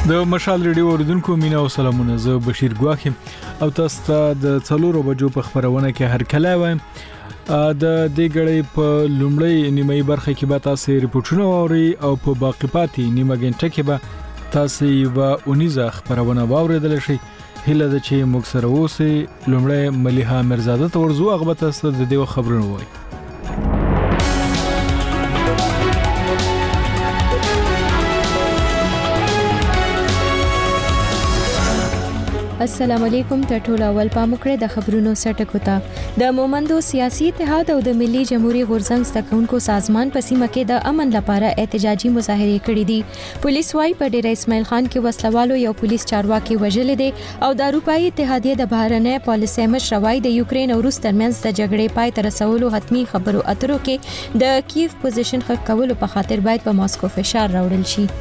د مشال ریډیو اوریدونکو مینا او سلامونه، زه بشیر ګواخیم او تاسو ته د 4 بجو په خبرونه کې هر کله وایم. د دې غړې په لومړی نیمه برخه کې به تاسو ریپورتونه واوري او په باقی پاتې نیمه غنټه کې به تاسو یو اونیزه خبرونه واوریدل شي. هله د چې موږ سره اوسئ. لومړی ملیحه مرزاده تورزو هغه تاسو د دې خبرونه وایي. السلام علیکم. ټول اول پامکړه د خبرونو سټکو ته د مومندو سیاسي اتحاد او د ملي جمهوریت غورځنګ ستکونکو سازمان په سیمه کې د امن لپاره احتجاجي مظاهره کړې دي. پولیس وايي په ډیر اسماعیل خان کې وسلوالو یو پولیس چارواکي وژل دي او د اروپאי اتحادیه د بهرنۍ پالیسۍ مشر وايي د یوکرين او روس ترمنځ د جګړې پای ته رسولو حتمی خبرو اترو کې د کیف پوزیشن ښه کولو په خاطر باید په ماسکو فشار راوړل شي.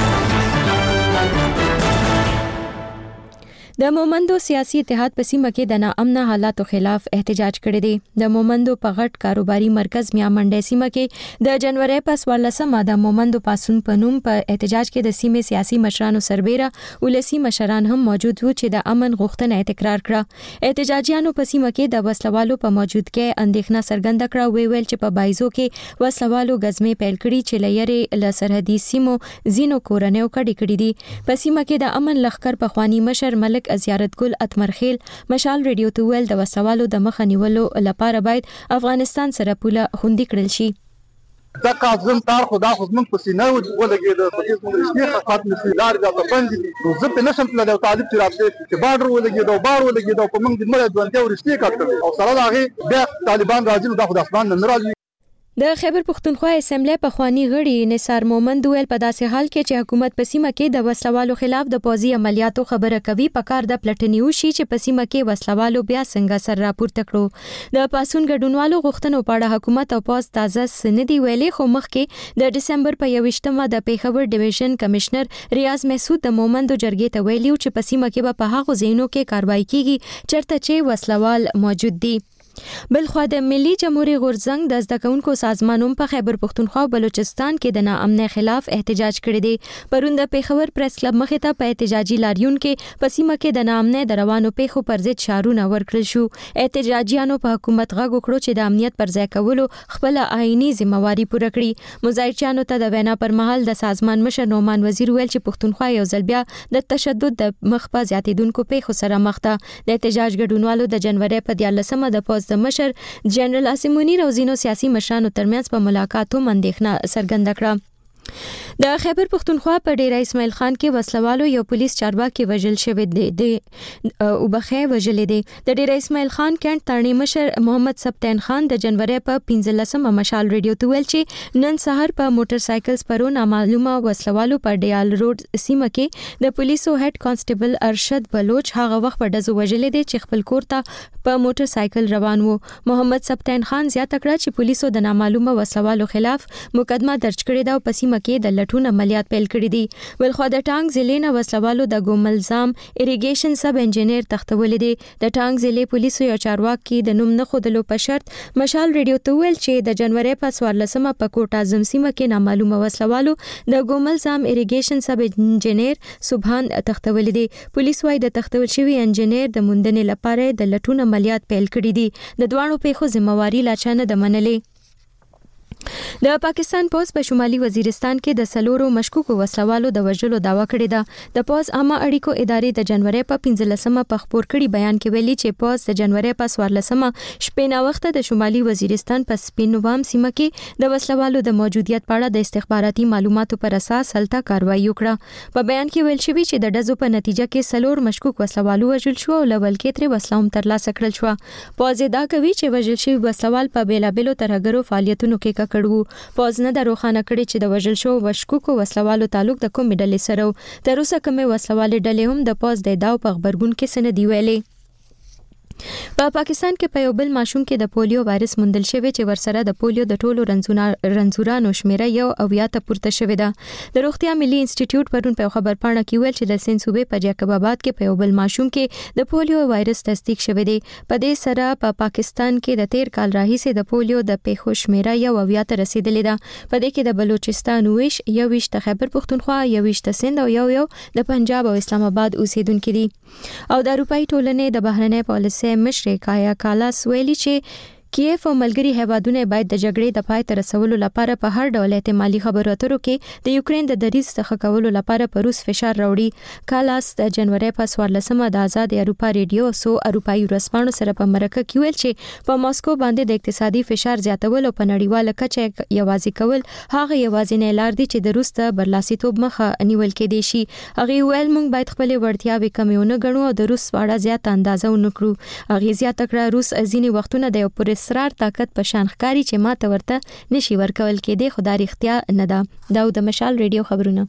د مومندو سیاسي اتحاد په سیمه کې د ناامنه حالاتو خلاف احتجاج کړی دی. د مومندو په غټ کاروباري مرکز میا منډه سیمه کې د جنوري په 14مه د مومندو پاسون په نوم په احتجاج کې د سیمې سیاسي مشرانو سربېره ولسی مشران هم موجود وو چې د امن غوښتنه تکرار کړه. احتجاجیانو په سیمه کې د وسلوالو په موجودګۍ اندېښنه څرګنده کړه. ویل چې په بایزو کې وسلوالو غزمې پیل کړي چې لېرې له سرحدي سیمو زینو کورنیو کډې دي. په سیمه کې د امن لخر په خواني مشر ملک زیارت ګل اتمرخیل مشال ریډیو ته ویل د وسوالو د مخ نیولو لپاره باید افغانستان سره پوله خوندي کړل شي. دا قاضم تار خدا خدمت پسینه ولګي د پولیس مدرسې خاطر نسی لار دا بند دي. زه په نشم تل د طالب ترابته چې بارډر ولګي دا بار ولګي دا په موږ د مړ ځوانته ورشتي کړل او سره داغه بیا طالبان راځي د خدای اسمان نه راځي. د خیبر پښتونخوا اسمبلی په خواني غړي نثار مومند ویل په داسې حال کې چې حکومت په سیمه کې د وسلوالو خلاف د پوځي عملیاتو خبره کوي په کار د پلټنیو شي چې په سیمه کې وسلوالو بیا څنګه سر راپورته کړو. د پاسون ګډونوالو غوښتنو په اړه حکومت او پوز تازه سندي ویلې خو مخکې د دسمبر په 21مه د پیښور ډیویژن کمشنر ریاض مسعود د مومندو جرګې ته ویلیو چې په سیمه کې په هغه ځایونو کې کاروایی کیږي چرته چې وسلوال موجود دي. بلخو د ملي جمهوریت غورځنګ د زدکونکو سازمانونو په خیبر پښتونخوا او بلوچستان کې د ناامنۍ خلاف احتجاج کړی دی. پرون د پیښور پریس کلب مخې ته په احتجاجي لاریون کې په سیمه کې د ناامنۍ د روانو پیښو پر ضد شعارونه ورکړل شو. احتجاجیانو په حکومت غږ وکړو چې د امنیت پر ځای کولو خپل آئینی ذمہواری پوره کړي. مظاهرچیانو ته د وینا پر مهال د سازمان مشر نومان وزیر ویل چې پښتونخوا یو ځل بیا د تشدد د مخ په زیاتیدونکو پیښو سره مخ ده. د احتجاج ګډونوالو د جنوري په 14مه د پوز د مشر جنرال عاصم منیر او زینو سیاسي مشرانو ترمنځ په ملاقاتو اندېښنه څرګنده کړه. د خیبر پښتونخوا په ډیر اسماعیل خان کې وسلوالو یو پولیس چارواکي وژل شوی دی او بخې وژل دي. د ډیر اسماعیل خان کینټ ترنی مشر محمد سبتین خان د جنوري په 15مه مشال ریډیو ته ویل چې نن سحر په موټر سایکل سپرو نامعلومه وسلوالو په ډیال روډ سیمه کې د پولیسو هډ کانسټیبل ارشد بلوچ هغه وخت په دزو وژل دي چې خپل کور ته په موټر سایکل روان وو. محمد سبتین خان زیاته کړه چې پولیسو د نامعلومه وسلوالو خلاف مقدمه درج کړې ده او په سیمه کې د لټون عملیات پیل کړي دي. ولخوا د ټانګ ضلع نه وسلوالو د ګوملزام اریګیشن سب انجینیر تختولې دي. د ټانګ ضلع پولیسو یو چارواکي د نوم نه خودلو په شرط مشال ریډیو ته ویل چې د جنوري په 14مه په کوټ اعظم سیمه کې نامعلومه وسلوالو د ګوملزام اریګیشن سب انجینیر سبحان تختولې دي. پولیس وايي د تختول شوی انجینیر د موندنې لپاره د لټون عملیات پیل کړي دي. د دوانو پیښو ذمہواری لا چانه د منلې. د پاکستان پوز په شمالي وزیرستان کې د سلورو مشکوکو وسلوالو د وژلو داوا کړې ده. د پوز عامه اړیکو ادارې د جنوري په 15مه په خبر کړي بیان کې ویلي چې پوز د جنوري په 14مه شپې نا وخت د شمالي وزیرستان په سپینوام سیمه کې د وسلوالو د موجودیت په اړه د استخباراتي معلوماتو پر اساس هلته کاروایی وکړه. په بیان کې ویل شوی چې د ډزو په نتیجه کې سلور مشکوک وسلوالو وژل شو او لول کې تر وسلوم ترلاسه کړل شو. پوز دا کوي چې وژل شوی وسلوال په بیلابلو ترهګرو فعالیتونو کې ککړ وو. پوز نه دروخانه کړي چې د وژل شو مشکوکو وسلوالو تعلق د کومې ډلې سره تر اوسه کومې وسلوالې ډلې هم د پوز د ادعاو په خبرګون کې سند دی ویلي. په پاکستان کې په یو بل ماشوم کې د پولیو وایرس موندل شوی چې ورسره د پولیو د ټولو رنځورانو شمیره یو او یا ته پورته شوې ده. د روغتیا ملي انسټیټیوټ پرون په خبرپاڼه کې ویل چې د سند صوبې په جاکب آباد کې په یو بل ماشوم کې د پولیو وایرس تصدیق شوی دی. په دې سره په پاکستان کې د 13 کال راهیسې د پولیو د پیښو شمیره یو او یا ته رسیدلې ده. په دې کې د بلوچستان 29 د خیبر پختونخوا 29 د سند او یو د پنجاب او اسلام آباد اوسیدونکو دي. او د اروپאי ټولنې د بهرنۍ پالیسۍ مشر کایا کالاس ویلي چې کیف او ملګری هیوادونه باید د جګړې د پای ته رسولو لپاره په هر ډول احتمالي خبرو اترو کې د یوکرين د دریځ څخه کولو لپاره په روس فشار راوړي. کالاس د جنوري په 14مه د آزاد اروپا ریډیو سو اروپאי ورسپانو سره په مرکه کې ویل چې په ماسکو باندې د اقتصادي فشار زیاتول او په نړیواله کچه یوازې کول هغه یوازینی لار دی چې د روس ته برلاسیتوب مخه نیول کېدی شي. هغه ویل موږ باید خپل وړتیاوې کمیونه غنو او د روس واړه زیات اندازه ونکړو. هغه زیات کړه روس ځینی وختونه د یو اصرار طاقت په شان ښکاری چې ماته ورته نشي ورکول کېدی خو دا اختیار نه ده. دا د مشال ریډیو خبرونه.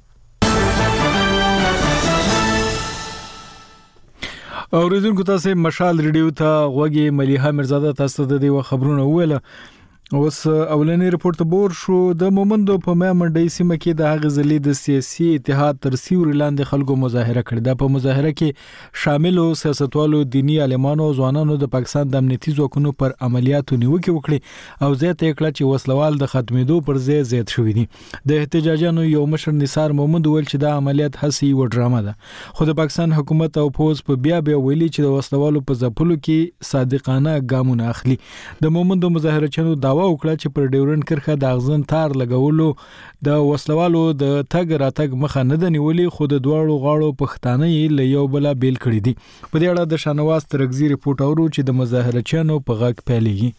اوریدونکو تاسو مشال ریډیو ته غوږی ملیحه مرزاده تاسو د دې خبرونه ویله. اوس اولنی رپورت بور شو د مومندو په منډي سیمه کې د هغه ځلې د سیاسي اتحاد تر سیوري لاندې خلکو مظاهره کړې ده. په مظاهره کې شامل سیاستوالو، دینی عالمانو او ځوانانو د پاکستان د امنیتي ځواکونو پر عملیاتو نیوکه وکړي او زیاته کړه چې وسلوال د ختمېدو پر ځای زیات شوې دي. د احتجاجانو یو مشر نثار محمد ویل چې دا عملیات هسي و ډرامه ده. خو د پاکستان حکومت او فوج په بیا ویلي چې د وسلوالو په ځپلو کې صادقانه ګامونه اخلي. د مومندو مظاهرچیانو داوا وکړه چې پر ډیورن کرخه د اغزن تار لګولو د وسلوالو د تګ راتګ مخه نه د نیولې خو د دواړو غاړو پښتانه یې له یو بل بیل کړی دي. په دې اړه د شانواز ترغزي رپورټ اورو چې د مظاهرچیانو په غږ پیلېږي.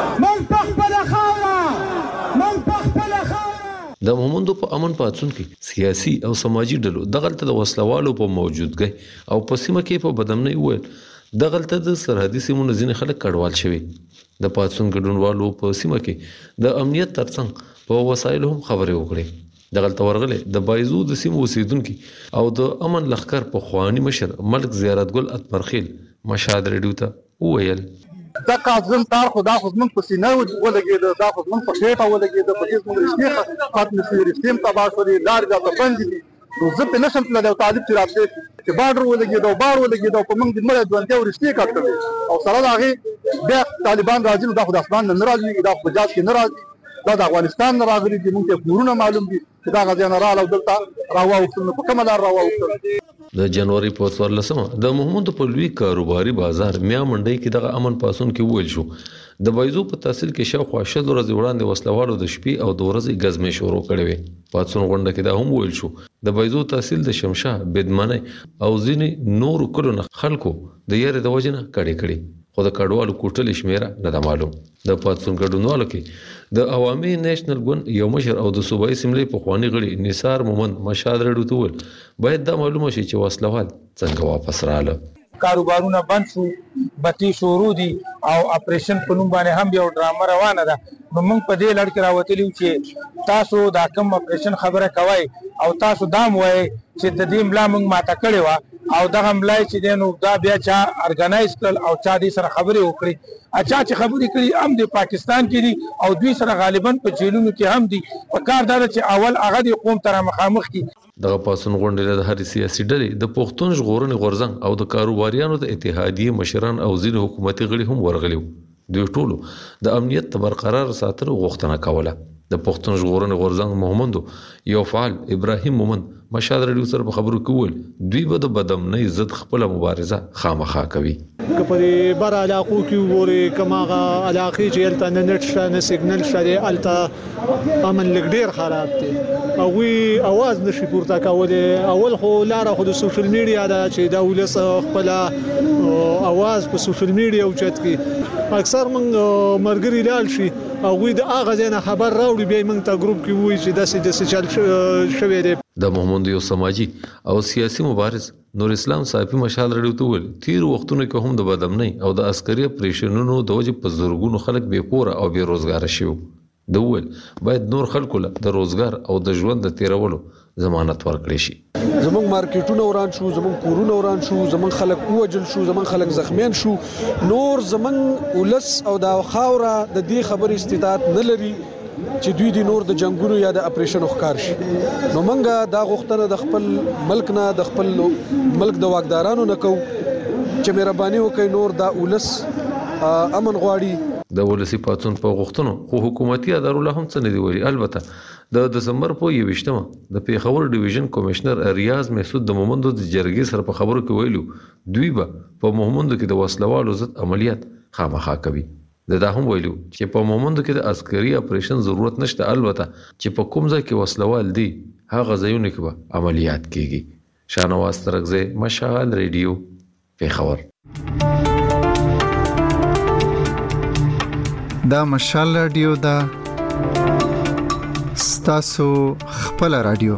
د مومندو په امن پاتون کې سیاسي او سماجی ډلو دغلت د وسلوالو په موجودګۍ او په سیمه کې په بدمنۍ وویل دغلت د سرحدي سیمونو ځینې خلک کډوال شوي. د پاتون ګډونوالو په سیمه کې د امنیت ترڅنګ په وسایلو هم خبرې وکړې. دغلت ورغله د بایزو د سیمو اوسیدونکو او د امن لخر په خواني مشر ملک زیارتګل اکبرخیل مشهد ریډیو ته وویل دا کاظم تار خدا خدمت په سینه ولګید دا خدمت په خېټه ولګید په هیڅ موږ رښتیا خاطر سي رښتیم تباشوري لار دا بند دي نو زه په نشم تل د طالب چې راځي چې بارډر ولګید او بار ولګید او په موږ د مړ ځوانته ورشتي کړل او سره دا غي بیا طالبان راځي نو دا خو د اسمان نه راځي دا په جاز کې نه راځي دا د افغانستان نه راغلي دي موږ ته پورونه معلوم دي چې دا غزيان رااله دلته راووستل په کومه لار راووستل. د جنوري په 14مه د محمود په لوی کاروباري بازار میا منډي کې د امن پاسون کې ویل شو د بایزو په تحصیل کې شاوخوا 6 ورځې وړاندې وسلوالو د شپې او د ورځې غزمې شروع کړې وې. پاتون غونډه کې دا هم ویل شو د بایزو تحصیل د شمشاه بدمنه او ځینې نور کلونه خلکو د یاره د وجنه کړي خو د کډوالو کوټل شمیره نه د معلوم. د پاتون ګډونوالو کې د عوامي نېشنل ګوند یو مشر او د صوبایي سیملې په خواني غړي نثار محمد مشهد ریډیو ته ویل باید دا معلومه شي چې وسلوال څنګه واپس رااله. کاروبارونه بند شو، بتی شروع دي او اپریشن په نوم باندې هم یو ډرامه روانه ده. نو موږ په دې لړ کې راوتلیو چې تاسو دا کوم اپریشن خبره کوي او تاسو دا موایي چې د دې ملا موږ ماته کړی و او دغه ملای چې دینو دا بیا چا ارګنایز کړل او چا دې سره خبرې وکړي. اچھا چې خبرې کړي هم د پاکستان کې دي او دوی سره غالبا په جیلونو کې هم دي. په کار دا چې اول هغه د قوم تر مخامخ کی دغه پاسون غونډه د هر سیاسي ډلې د پښتون ژغورنې غورځنګ او د کاروباریانو د اتحادیې مشران او ځینې حکومتي غړي هم ورغلي. دوی ټولو د امنیت برقرار ساتلو غوښتنه کوله. د پښتون ژغورنې غورځنګ مومندو یو فعال ابراهیم مومند مشهد ریډیو سره په خبرو کول دوی به د بدمنۍ ضد خپل مبارزه خامخا کوي. کپري بار علاقو کې وره کماغه علاقې چې الته نت شته نه سیګنل شته الته امن لګډیر خراب دي او وی आवाज نشي پورته کولای. اول خو لاره خو د سوشل میډیا دا چې دا ولس خپل आवाज په سوشل میډیا او چت کې اکثر موږ مرګري لال شي او وی د اغه ځنه خبر راوړي به موږ ته ګروپ کې وای چې داسې چل شوی دی. د محمود یو سماجی او سیاسي مبارز نور اسلام صاحب مشال ریډیو ته ول تیر وختونه کې هم د بدمنۍ او د عسکري اپریشنونو د وجې په زورګونو خلک بے کور او بے روزګار شي. د ول باید نور خلکو له د روزګار او د ژوند د تیرولو ضمانت ورکړي شي. زمونږ مارکیټونه وران شو، زمونږ کورونه وران شو، زمونږ خلک ووجل شو، زمونږ خلک زخمیان شو. نور زمونږ ولس او د خاوره د دې خبرې استطاعت نه لري چې دوی د نور د جنگونو یا د اپریشن ښکار شي. نو منګه دا غوښتنه د خپل ملک نه، د خپل ملک د واکدارانو نه کوو چې مهرباني وکړي نور دا ولس امن غواړي. د ولسی پاتون په غوښتنو خو حکومتي ادارو له هم څه نه دی ویلي. البته د دسمبر په 21مه د پیښور ډیویژن کمشنر ریاض محسود د مومندو د جرګې سره په خبرو کې ویلو دوی به په مومندو کې د وسلوالو ضد عملیات خامخا کوي. دا هم ویلو چې په مومندو کې د عسکري اپریشن ضرورت نشته، البته چې په کوم ځای کې وسلوال دي هغه ځایونه کې به عملیات کیږي. شاهنواز ترکزی، مشال ریډیو، پیښور. دا مشال رادیو دا ستاسو خپل رادیو.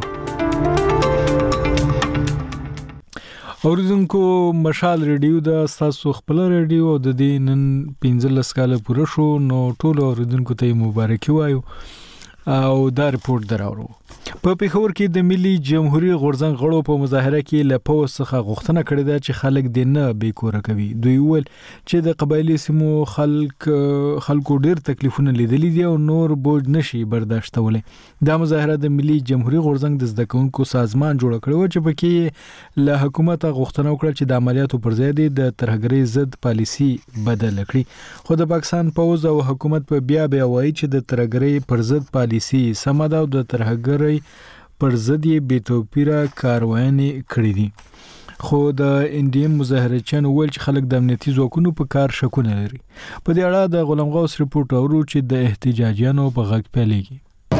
اوریدونکو مشال ریډیو دا ستاسو خپل ریډیو او د دې نن 15 کال پوره شو، نو ټول اوریدونکو ته مبارکي وایو او دا ریپورت دراوړو. په پیښور کې د ملي جمهوریت غورځنګ غړو په مظاهره کې له پوس څخه غوښتنه کړې ده چې خلک د نه بیکوره کوي. دوی ویل چې د قبایلی سیمو خلکو ډېر تکلیفونه لیدلي دي او نور بوج نشي برداشتولی. دا مظاهره د ملي جمهوریت غورځنګ د زده کوونکو سازمان جوړ کړو چې پکې له حکومت غوښتنه وکړه چې د عملیاتو پر ځای د ترهګرۍ ضد پالیسي بدل کړي. خو د پاکستان پوز او حکومت په بیا وایي چې د ترهګرۍ پر ضد پالیسي سمه ده او د ترهګرۍ پر ضد یې بې توپیره کاروایانې کړې دي. خو د انډیم مظاهرچیانو ویل چې خلک د امنیتي ځواکونو په کار شکونه لري. په دې اړه د غلام غوث ریپورت اورو چې د احتجاجیانو په غږ پیلېږي.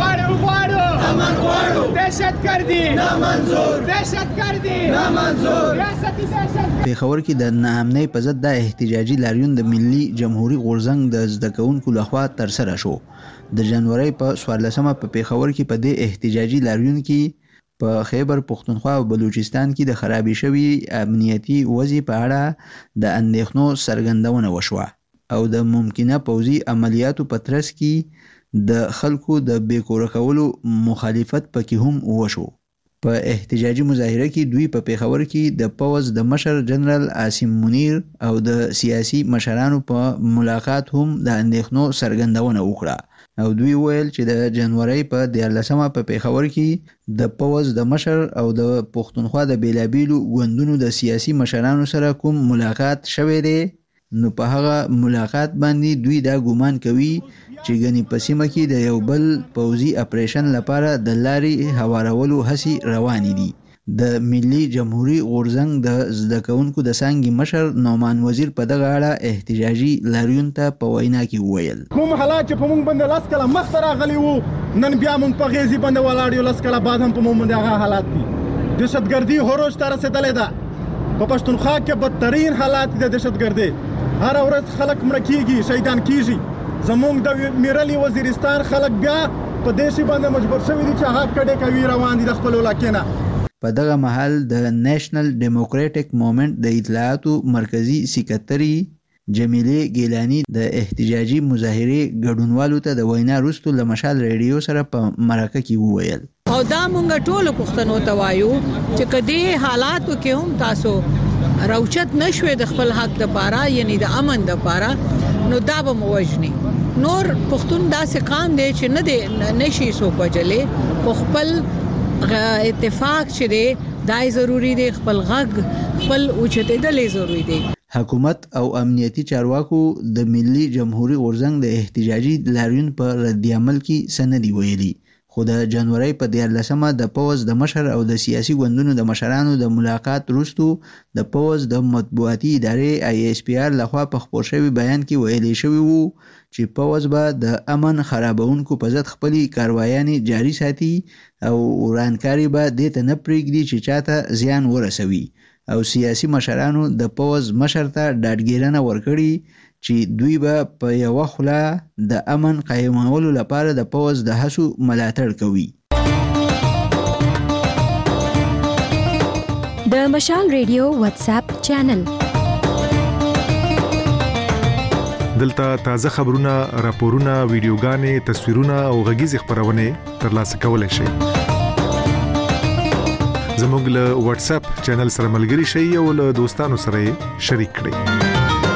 پیښور کې د ناامنۍ په ضد د احتجاجي لاریون د ملي جمهوریت غورځنګ د زده کوونکو لخوا ترسره شو. د جنوري په 14مه په پیښور کې په دې احتجاجي لاریون کې په خیبر پختونخوا او بلوچستان کې د خرابې شوی امنیتي وضع په اړه د اندېښنو څرګندونه وشوه او د ممکنه پوځي عملیاتو په ترڅ کې د خلکو د بیکوره کولو مخالفت پکې هم وشو. په احتجاجي مظاهره کې دوی په پیښور کې د پوز د مشر جنرال عاصم منیر او د سیاسي مشرانو په ملاقات هم د اندېښنو څرګندونه وکړه او دوی ویل چې د جنوري په 14مه په پیښور کې د پوز د مشر او د پښتونخوا د بیلابیلو ګوندونو د سیاسي مشرانو سره کوم ملاقات شوی دی، نو په هغه ملاقات باندې دوی دا ګومان کوي چې ګنې په سیمه کې د یو بل پوځي اپریشن لپاره د لارې هوارولو هڅې روانې دي. د ملي جمهوریت غورځنګ د زده کوونکو د څانګې مشر نعمان وزیر په دغه اړه احتجاجي لاریون ته په وینا کې وویل کوم حالات چې په موږ باندې لاس کله مخ راغلي وو نن بیا موږ په غیزي باندې ولاړ یو لاس کله بعد هم په موږ باندې هغه حالات دي. دهشتګردي هروج ته رسېدلې ده. په پښتونخوا کې بدترین حالات د دهشتګردي، هر ورځ خلک مړه کیږي، شهیدان کیږي. زموږ د میرلی وزیرستان خلک بیا په دې شی باندې مجبور شوي دي چې هغه کډې کوي روان دي د خپل علاقې نه. په دغه مهال د نېشنل ډیموکراټک موومېنټ د اطلاعاتو مرکزی سکرټري جمیله ګیلانی د احتجاجي مظاهرې ګډونوالو ته د وینا وروسته له مشال ریډیو سره په مرکه کې وویل او دا مونږ ټول پښتنو ته وایو چې کدی حالاتو کې هم تاسو راوچت نشوي د خپل حق د پاره یعنی د امن د پاره نو دا به موجني نور پښتون داسې قام دی چې نه دی نشي سو کوجلې په خپل اتفاق چې دی دای ضروری دی، خپل غږ خپل اوچته دلې ضروری دی. حکومت او امنیتي چارواکو د ملي جمهوریت غورځنګ د احتجاجي لاریون په رد عمل کې سندي ویلي، خو د جنوري په 14مه د پوز د مشر او د سیاسي ګوندونو د مشرانو د ملاقات وروسته د پوز د مطبوعاتي ادارې ISPR لخوا په خپور شوی بیان کې ویلي شوی وو چې پوز به د امن خرابونکو په ضد خپل کاروایانې جاري ساتي او ورانکاري به دې ته نه پرېږدي چې چاته زیان ورسوي او سیاسي مشرانو د پوز مشر ته ډاډګیرنه ورکړي چې دوی به په یو خوله د امن قایمولو لپاره د پوز د هڅو ملاتړ کوي. د مشال ریډیو واتس اپ چینل دلته تازه خبرونه، راپورونه، ویډیوګانې، تصویرونه او غږیز خبرونه ترلاسه کولای شئ. زموږ له واتس اپ چینل سره ملګري شئ او له دوستانو سره شریک کړئ.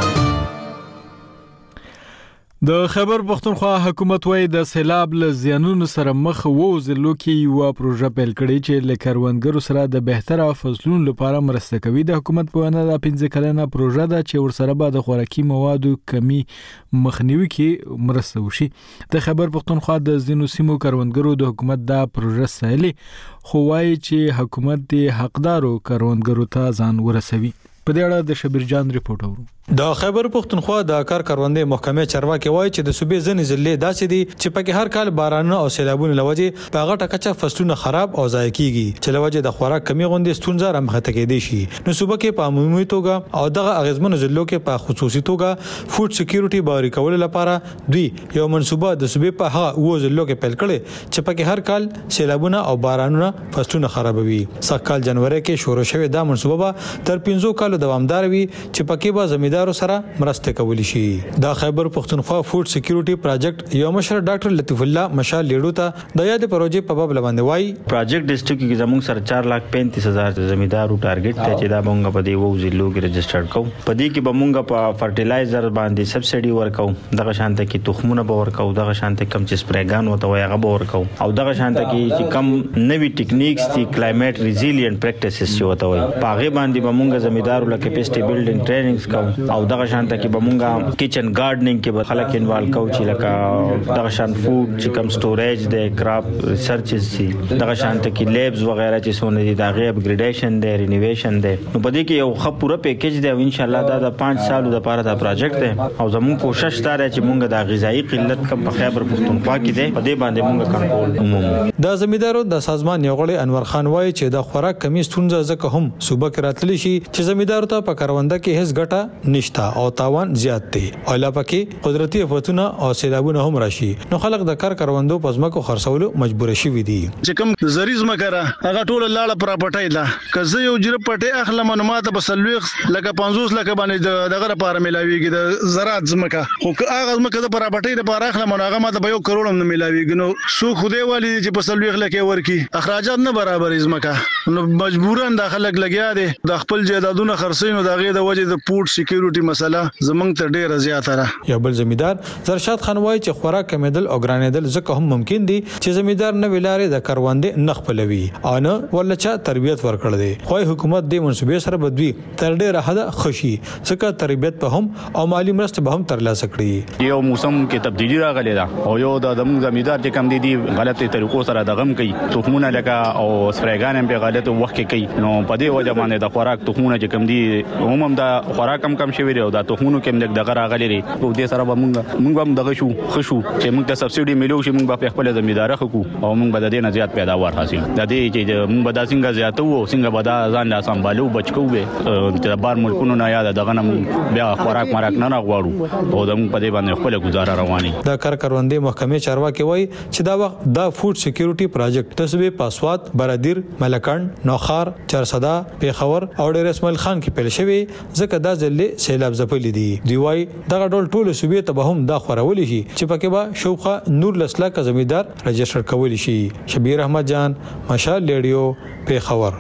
د خیبر پختونخوا حکومت وايي د سیلاب له زیانونو سره مخ وو ضلعو کې یو پروژه پیل کړې چې له کروندګرو سره د بهتره فصلونو لپاره مرسته کوي. د حکومت په وینا د 15 کلنه پروژه ده چې ورسره به د خوراکي موادو کمی مخنیوي کې مرسته وشي. د خیبر پختونخوا د ځینو سیمو کروندګرو د حکومت دا پروژه سایلي خو وايي چې حکومت د حقدارو کروندګرو ته ځان ورسوي. په دې اړه د شبیر جان ریپورت اورو. د خیبر پختونخوا د کار کروندې محکمې چارواکي وایي چې د صوبې ځینې ضلع داسې دي چې پکې هر کال بارانونه او سیلابونه لوجې په هغه ټکه فصلونه خراب او ضایع کیږي چې لوجې د خوراک کمی غونډې ستونزه رامخته کېدې شي. نو صوبې کې په عمومي توګه او دغه اغیزمنو ضلعو کې په خصوصي توګه فود سکیورټي باوري کول لپاره دوی یو منصوبه د صوبې په هغه وو ضلعو کې پیل کړي چې پکې هر کال سیلابونه او بارانونه فصلونه خرابوي. سکهال جنوري کې شروع شوې دا منصوبه تر 15 کالو دوامدار وي چې پکې به زمیندارو سره مرسته کولی شي. د خیبر پختونخوا فود سکیورټي پروجیکټ یو مشر ډاکټر لطیف الله مشال لیډو ته د یاد پروژې په باب باندې وایي پروجیکټ ډیسټریکټ کې زموږ سره 4,35,000 زمیندارو ټارګټ ته چې دا مونږ په دې وو ضلعو کې رجسټر کوو. په دې کې به مونږ په فرټیلایزر باندې سبسيډي ورکو، دغه شانته کې تخمونه به ورکو، دغه شانته کم چې سپریګان وته وي هغه به ورکو او دغه شانته کې چې کم نوي ټیکنیکس دي کلایمټ ریزیلینټ پریکټیسز چې وته وي پاغه باندې به مونږ زمیندارو لکه کیپیسټي بیلډینګ ټریننګز کوو او دغه شانته کې به مونږه کچن ګارډنینګ کې به خلک انوالو کوو چې لکه دغه شان فود چې کم سټوریج دی کراپ ریسرچز دي دغه شانته کې لیبز وغیرہ چې سونه دي دا غي اپګریډیشن دی رینوویشن دی. نو په دې کې یو خپ پوره پیکیج دی او ان شاء الله دا د 5 سالو لپاره دا پروجیکټ دی او زموږ کوشش دا دی چې مونږ د غذایی قلت کم په خیبر پختونخوا کې دی په دې باندې مونږ کنټرول ومومو. د زمیندارو د سازمان یو غړی انور خان وایي چې د خوراک کمی ستونزه ځکه هم صوبه کې راتلی شي چې زمیندارو ته په کرونده کې هیڅ ګټه نشته او تاوان زیات دی او لا پکې قدرتي آفتونه او سیلابونه هم راشي. نو خلک د کار کروندو پزماکو خرڅولو مجبور شي دي. چې کوم زریز مکره هغه ټول لاړه پراپټای دا کزه یو جره پټه اخلم نو ماته بسلوخ لکه 50 لکه باندې دغه لپاره ملاویږي د زراعت زمکه خو هغه زمکه د پراپټای لپاره اخلم نو هغه ماته به 1 کروڑ هم ملاویږي. نو سو خوده والی چې بسلوخ لکه ورکی اخراجات نه برابر زمکه نو مجبورن د خلک لګیا دي د خپل جیدادونه خرڅینو دغه د وجه د فود سکیورټي مسله زمنګ ته ډیره زیاته را. یو بل زمیندار زرشاد خان وایي چې خوراک کمیدل او ګرانیدل ځکه هم ممکن دي چې زمیندار نه ویلارې د کروندې نخ پلوي او نه ولچا تربيت ورکړل دي. خو حکومت دې منصوبې سره بدوي تر ډیره حد خوشي ځکه تربيت په هم او مالی مرسته به هم ترلاسه کړي. یو موسم کې تبدیلی راغلی دا او یو د زمیندار چې کم دي غلطي طریقو سره دغم کوي تخمونه لکه او سپریګان هم په غلطو وخت کې کوي. نو په دې وجه باندې د خوراک تخمونه چې کم دي هم د خوراک کم شوی دی او د تخمونو کې دغه راغلی دی او دې سره به مونږ هم دغه شو خشو چې مونږ ته سبسيډي ملو شي مونږ په خپل زمیندار خو او مونږ به د دې نه زیات پیداوار حاصل د دې چې مونږ به د څنګه زیاتو او څنګه به د ځان لا سمبالو بچو به چې بار ملکونو نه یاد دغه نه بیا خوراک مرک نه غواړو او د مونږ په دې باندې خپل گزاره رواني. د کار کروندې محکمې چارواکي وایي چې دا وخت د فود سکیورټي پروجیکټ تسبه پاسوات برادر ملکند نوخار چرسدا پیښور او ډیر اسماعیل خان کې پیل شوی ځکه دا ځلې سیلاب ځپلې دي. دی وایي دغه ټول صوبې ته به هم دا خورول شي چې پکې به شوخه نور لسلا کا زمیندار رجسټر کول شي. شبیر احمد جان مشال لیډیو پیښور.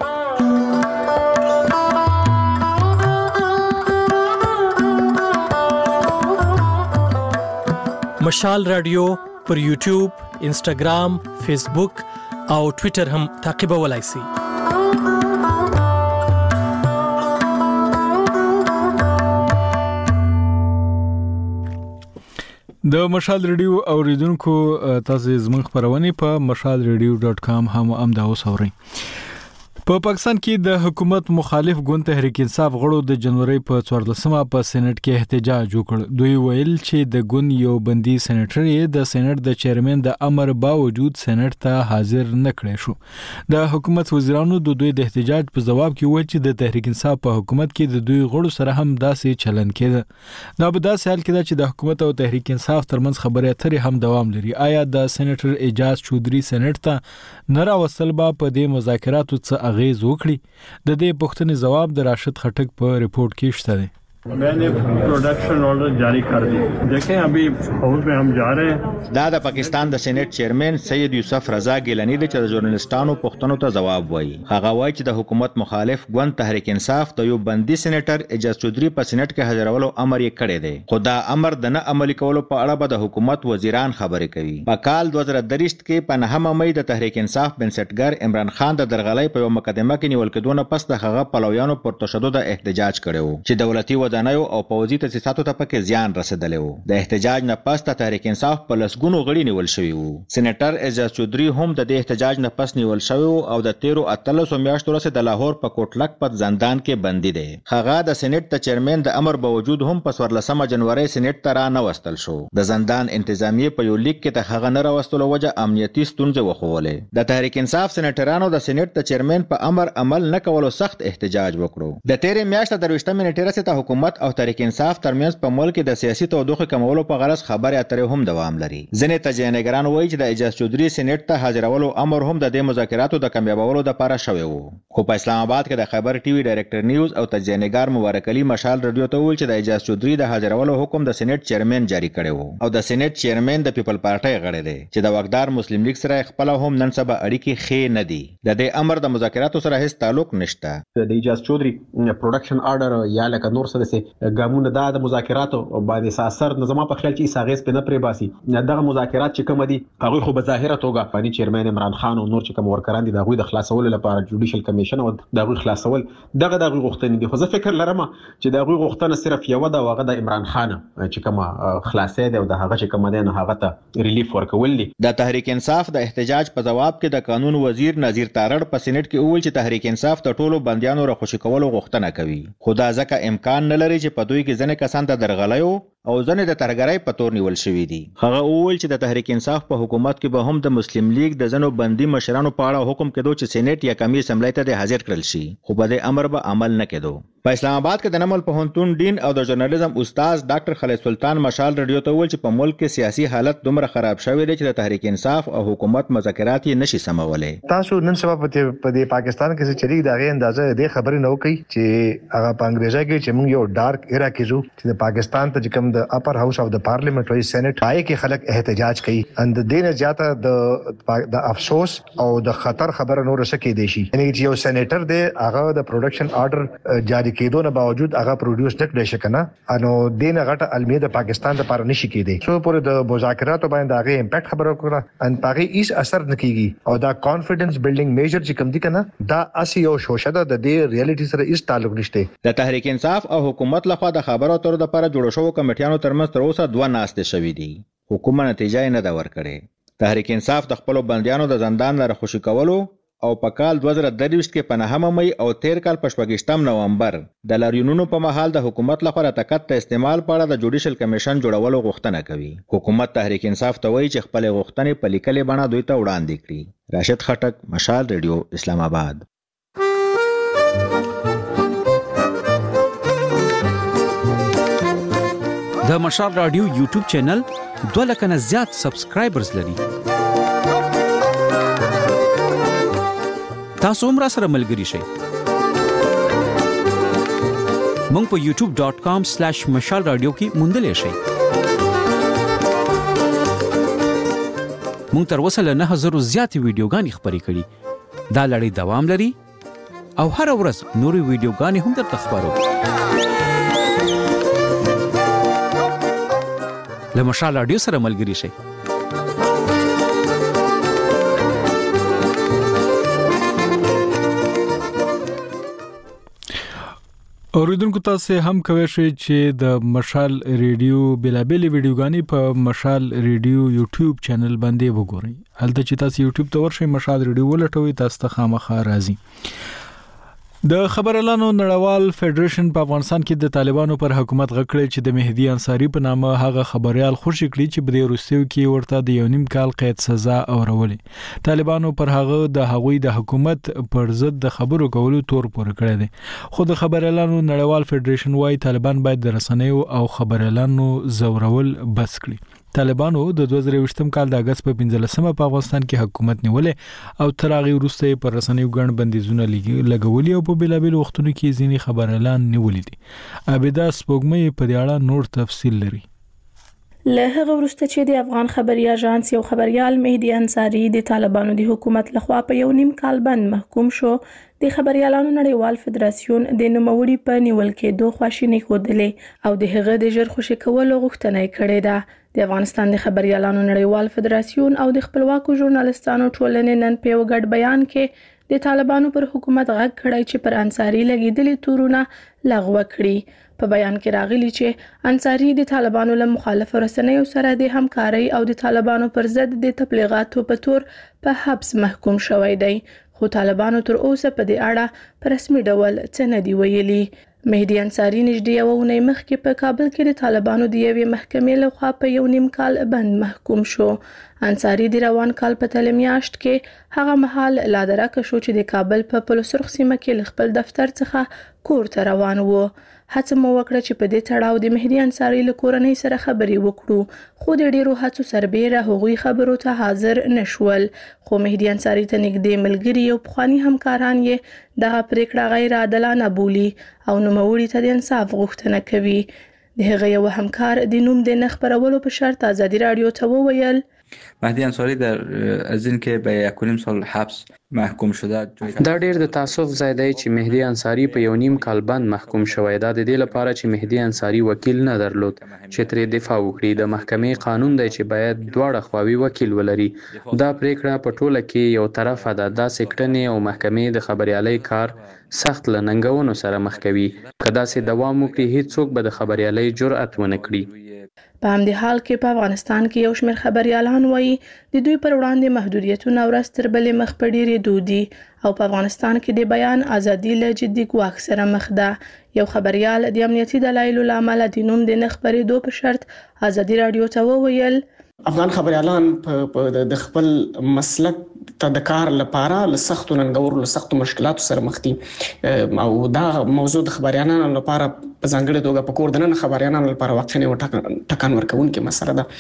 مشال رادیو پر یوټیوب، انسټاګرام، فیسبوک او ټوئیټر هم تعقیبولای شئ. د مشال ریډیو اوریدونکو تاسو زموږ خبرونه په mashalradio.com هم دا اوسورئ. په پاکستان کې د حکومت مخالف ګوند تحریک انصاف غړو د جنوري په 14مه په سېنات کې احتجاج وکړ. دوی ویل چې د ګوند یو بندي سېنیټر یې د سېنات د چیرمن د امر باوجود سېنات ته حاضر نه کړی شو. د حکومت وزیرانو د دوی د احتجاج په جواب کې وویل چې د تحریک انصاف په حکومت کې د دوی غړو سره هم داسې چلن کېده. دا په داسې حال کې ده چې د حکومت او تحریک انصاف ترمنځ خبرې اترې هم دوام لري. آیا د سېنیټر اعجاز چودري سېنات ته نه راوستل به په دې مذاکراتو څخه اغیز وکړي؟ د دې پوښتنې جواب د راشد خټک په ریپورت کې شته دی. मैंने प्रोडक्शन ऑर्डर जारी कर दी। देखें अभी हाउस में हम जा रहे हैं। دا د پاکستان د سېنات چیرمن سید یوسف رضا ګیلانی د ژورنالستانو پوښتنو ته جواب وایي. هغه وایي چې د حکومت مخالف ګوند تحریک انصاف د یو بندي سېنیټر اعجاز چودري په سېنات کې حاضرولو امر یې کړی دی. خو دا امر د نه عملي کولو په اړه به د حکومت وزیران خبرې کوي. په کال 2023 کې په 9 مې د تحریک انصاف بنسټګر عمران خان د درغلۍ په یو مقدمه کې نیول کېدونه پس د هغه پلویانو پر تشدد احتجاج کړو چې دولتي ودانیو او پوځي تاسیساتو ته پکې زیان رسیدلی و. د احتجاج نه پس د تحریک انصاف په لسګونو غړي نیول شوي وو. سېنیټر اعجاز چودري هم د دې احتجاج نه پس نیول شوی او د 13 میاشتو راځي د لاهور په کوټلک په زندان کې بندي دی. هغه د سېنات د چیرمن د امر باوجود هم په 14 جنوري سېنات ته را نه وستل شو. د زندان انتظامیه په یو لیک کې د هغه نه راوستلو وجه امنیتي ستونزې وښولې. د تحریک انصاف سېنیټرانو د سېنات د چیرمن په امر عمل نه کولو سخت احتجاج وکړو. د 13 میاشتې د 20 منټې راځي ته حکومت او تحریک انصاف ترمنځ په ملک کې د سیاسي تودوخه کمولو په غرض خبرې اترې هم دوام لري. ځینې تجزیه‌نګاران وایي چې د اعجاز چودري سېنات ته حاضرولو امر هم د دې مذاکراتو د کامیابولو لپاره شوی وو. خو په اسلام آباد کې د خبر ټي وي ډایرکټر نیوز او تجزیه‌نګار مبارک علي مشال رادیو ته ویل چې د اعجاز چودري د حاضرولو حکم د سېنات چیرمن جاری کړی وو او د سېنات چیرمن د پیپل پارټي غړی دی چې د واکدار مسلم لیگ سره خپل هم نن سبا اړیکې ښې نه دي. د دې امر د مذاکراتو سره هیڅ تعلق نشته. د اعجاز چودري پروډکشن آرډر یا لکه نور څه دسه ګامونه د مذاکراتو باندې اثر نظام په خیال چې ساغیس په نه پرې باسي. دغه مذاکرات چې کوم دي هغه خو به ظاهره توګه پانی چیرمن عمران خان او نور چې کوم ورکران دي دغه د خلاصول لپاره جوډیشل کمیشن او دغه خلاصول دغه غوښتنې دي. خو زه فکر لرم چې دغه غوښتنه صرف یو د واغه د عمران خان چې کوم خلاصې ده او د هغه چې کوم ده نه هغه ته ریلیف ورکول دي. د تحریک انصاف د احتجاج په جواب کې د قانون وزیر نذیر تارړ په سېنات کې وویل چې تحریک انصاف د ټولو بنديانو راخوشي کولو غوښتنه کوي. خو دا ځکه امکان نه لري چې په دوی کې ځنې کسان د درغلیو او ځنې د ترګرۍ په تور نیول شوي دي. هغه وویل چې د تحریک انصاف په حکومت کې به هم د مسلم لیگ د ځنو بندي مشرانو په اړه حکم کېدو چې سېنات یا قومي اسمبلی ته حاضر کړل شي خو په دې امر به عمل نه کېدو. په اسلام آباد کې د نمل پوهنتون ډین او د ژورنالیزم استاد ډاکټر خالد سلطان مشال رادیو ته ویل چې په ملک کې سیاسي حالت دومره خراب شوی دی چې د تحریک انصاف او حکومت مذاکرات یې نشي سمولای. تاسو نن سبا په پاکستان کې چې چلیږي دغه اندازه د خبرې نه وکي چې هغه په انګریزي کې چې موږ یو ډارک ایرا کې جو چې د پاکستان ته کوم د اپر هاوس اف د پارلیمنت او سېنات پای کې خلک احتجاج کوي اند دینه زیاته د افسوس او د خطر خبره نور سکه دي شي. یعنی چې یو سېنیټر دی هغه د پروډکشن آرډر جاری کېدو نه باوجود هغه پروډوس نکړي شکنه انو دینه غټه المیه د پاکستان لپاره نشي کېدی. سو پورې د مذاکراتو باندې هغه امپیکټ خبره وکړه ان پاغي هیڅ اثر نکېږي او دا کانفیډنس بلډینګ میجر چې کوم دي کنه دا اسی یو شوشه ده د دې ریالټي سره هیڅ تعلق نشته. د تحریک انصاف او حکومت لخوا د خبرو اترو لپاره جوړ شوو کمیټیانو ترمنځ تر اوسه 2 ناستې شوې دي. حکومت نتیجه نه دا ورکړي. تحریک انصاف د خپل بنديانو د زندان لپاره خوشي کولو او په کال 2023 کې په 9 مې او 13 کال په 28 نومبر د لاریونونو په محل د حکومت لخوا د تکت استعمال په اړه د جوډیشل کمیشن جوړولو غوښتنه کوي. حکومت تحریک انصاف ته وایي چې خپل غوښتنې په لیکلې بڼه دوی ته وړاندې کړي. راشد خټک، مشال ریډیو، اسلام آباد. د مشال رادیو یوټیوب چینل 2 لک نه زیات سبسکرایبرز لري. تاسو هم را سره ملګری شئ. مونږ په youtube.com/مشال رادیو کې موندلې شئ. مونږ تر اوسه له 9000 زیاتې ویډیوګانې خپرې کړې. دا لړۍ دوام لري او هر ورځ نورې ویډیوګانې هم درته خبرو. له مشال رادیو سره ملګری شئ. اوریدونکو تاسو هم کوی شئ چې د مشال ریډیو بلابل ویډیوګانې په مشال ریډیو یوټیوب چینل باندې وګورئ. هلته چې تاسو یوټیوب ته ورشئ مشال ریډیو ولټوي تاسو ته خامخا راځي. د خبرلانو نړیوال فدریشن په افغانستان کې د طالبانو پر حکومت غکړی چې د مهدی انصاری په نامه هغه خبريال خوشی کړی چې په روسیو کې ورته د 1.5 کال قید سزا اورولې. طالبانو پر هغه د هغوی د حکومت پر ضد د خبرو کولو تور پور کړی دی. خو د خبرلانو نړیوال فدریشن وايي طالبان باید د رسنیو او خبرلانو زورول بس کړي. طالبانو د 2020 کال د اگست په 15مه په افغانستان کې حکومت نیولې او تر هغه وروسته پر رسنیو ګڼ بندیزونه لګولي او په بلابل وختونو کې ځینې خبر اعلان نیولې دي. عابده سپوږمۍ په دې اړه نور تفصیل لري. له هغه وروسته چې د افغان خبري اژانس یو خبريال مهدي انصاری د طالبانو د حکومت لخوا په 1.5 کال بند محکوم شو، د خبريالانو نړیوال فدراسیون د نوموړي په نیول کېدو خواشیني ښودلې او د هغه د ژر خوشي کولو غوښتنه کړې ده. د افغانستان د خبريالانو نړیوال فدراسیون او د خپلواکو ژورنالستانو ټولنې نن په یو ګډ بیان کې د طالبانو پر حکومت غږ کړی چې پر انصاری لګیدلې تورونه لغوه کړي. په بیان کې راغلی چې انصاری د طالبانو له مخالف رسنیو سره د همکارۍ او د طالبانو پر ضد د تبلیغاتو په تور په حبس محکوم شوی دی، خو طالبانو تر اوسه په دې اړه په رسمي ډول څه نه دی ویلي. مهدي انصاری نږدې یو اونۍ مخکې په کابل کې د طالبانو د یوې محکمې لخوا په 1.5 کال بند محکوم شو. انصاری د روان کال په تل میاشت کې هغه مهال لا درکه شو چې د کابل په پلوسرخ سیمه کې خپل دفتر څخه کور ته روان وو. هڅه مو وکړه چې په دې تړاو د مهدي انصاری له کورنۍ سره خبرې وکړو، خو د ډیرو هڅو سربېره هغوی خبرو ته حاضر نشول. خو مهدي انصاری ته نږدې ملګري او پخوانی همکاران یې دغه پریکړه غیر عادلانه بولي او نوموړي ته د انصاف غوښتنه کوي. د هغه یو همکار د نوم د نه خبرولو په شرط ازادي رادیو ته وویل مهدی انصاری در از این که به 1.5 سال حبس محکوم شده. دا ډیر د تاسف ځای دی چې مهدي انصاری په 1.5 کال بند محکوم شوی. دا د دې لپاره چې مهدي انصاری وکیل نه درلود چې ترې دفاع وکړي. د محکمې قانون دی چې باید دواړه خواوې وکیل ولري. دا پریکړه په ټوله کې یو طرفه ده. دا سکټنې او محکمې د خبريالۍ کار سخت لننګونو سره مخ کوي. که داسې دوام وکړي هیڅوک به د خبريالۍ جرأت ونه کړي. په همدې حال کې په افغانستان کې یو شمېر خبريالان وایي د دوی پر وړاندې محدودیتونه ورځ تر بلې مخ په ډېرېدو دي او په افغانستان کې د بیان ازادي له جدي ګواښ سره مخ ده. یو خبريال د امنیتي دلایلو له امله د نوم د نه خپرېدو په شرط ازادي رادیو ته وویل افغان خبريالان د خپل مسلک ته د کار لپاره له سختو ننګورو له سختو مشکلاتو سره مخ دي او دا موضوع د خبريالانو لپاره په ځانګړي توګه په کور دننه خبريالانو لپاره واقعي او ټکان ورکوونکې مسله ده.